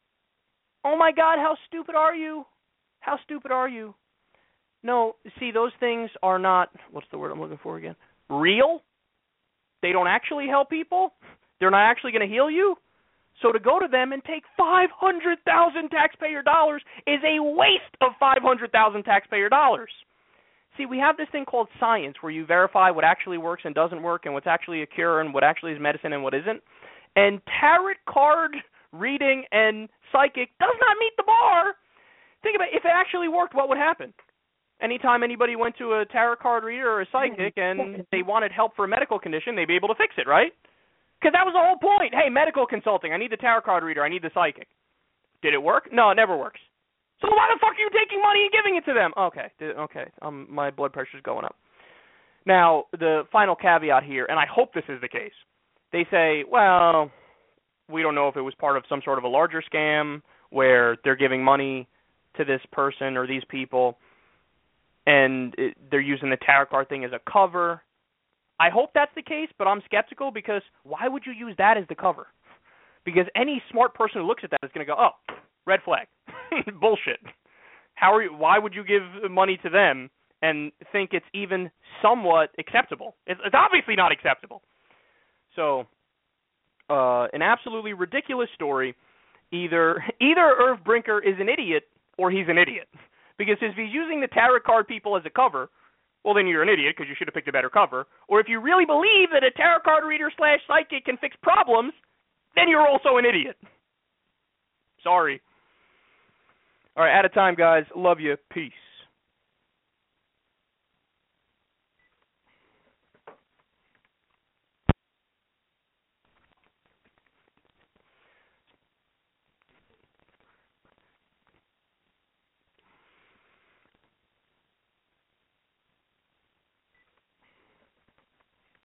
Oh my God, how stupid are you? How stupid are you? No, see, those things are not, what's the word I'm looking for again? Real? They don't actually help people? They're not actually going to heal you? So to go to them and take five hundred thousand taxpayer dollars is a waste of five hundred thousand taxpayer dollars. See, we have this thing called science where you verify what actually works and doesn't work and what's actually a cure and what actually is medicine and what isn't. And tarot card reading and psychic does not meet the bar. Think about it. If it actually worked, what would happen? Anytime anybody went to a tarot card reader or a psychic and they wanted help for a medical condition, they'd be able to fix it, right? Because that was the whole point. Hey, medical consulting. I need the tarot card reader. I need the psychic. Did it work? No, it never works. So why the fuck are you taking money and giving it to them? Okay, okay. Um, my blood pressure's going up. Now, the final caveat here, and I hope this is the case. They say, well, we don't know if it was part of some sort of a larger scam where they're giving money to this person or these people, and it, they're using the tarot card thing as a cover. I hope that's the case, but I'm skeptical because why would you use that as the cover? Because any smart person who looks at that is going to go, oh, red flag. Bullshit. How are you, why would you give money to them and think it's even somewhat acceptable? It's, it's obviously not acceptable. So, uh, an absolutely ridiculous story. Either either Irv Brinker is an idiot or he's an idiot. Because if he's using the tarot card people as a cover, well, then you're an idiot because you should have picked a better cover. Or if you really believe that a tarot card reader slash psychic can fix problems, then you're also an idiot. Sorry. All right, out of time, guys. Love you. Peace.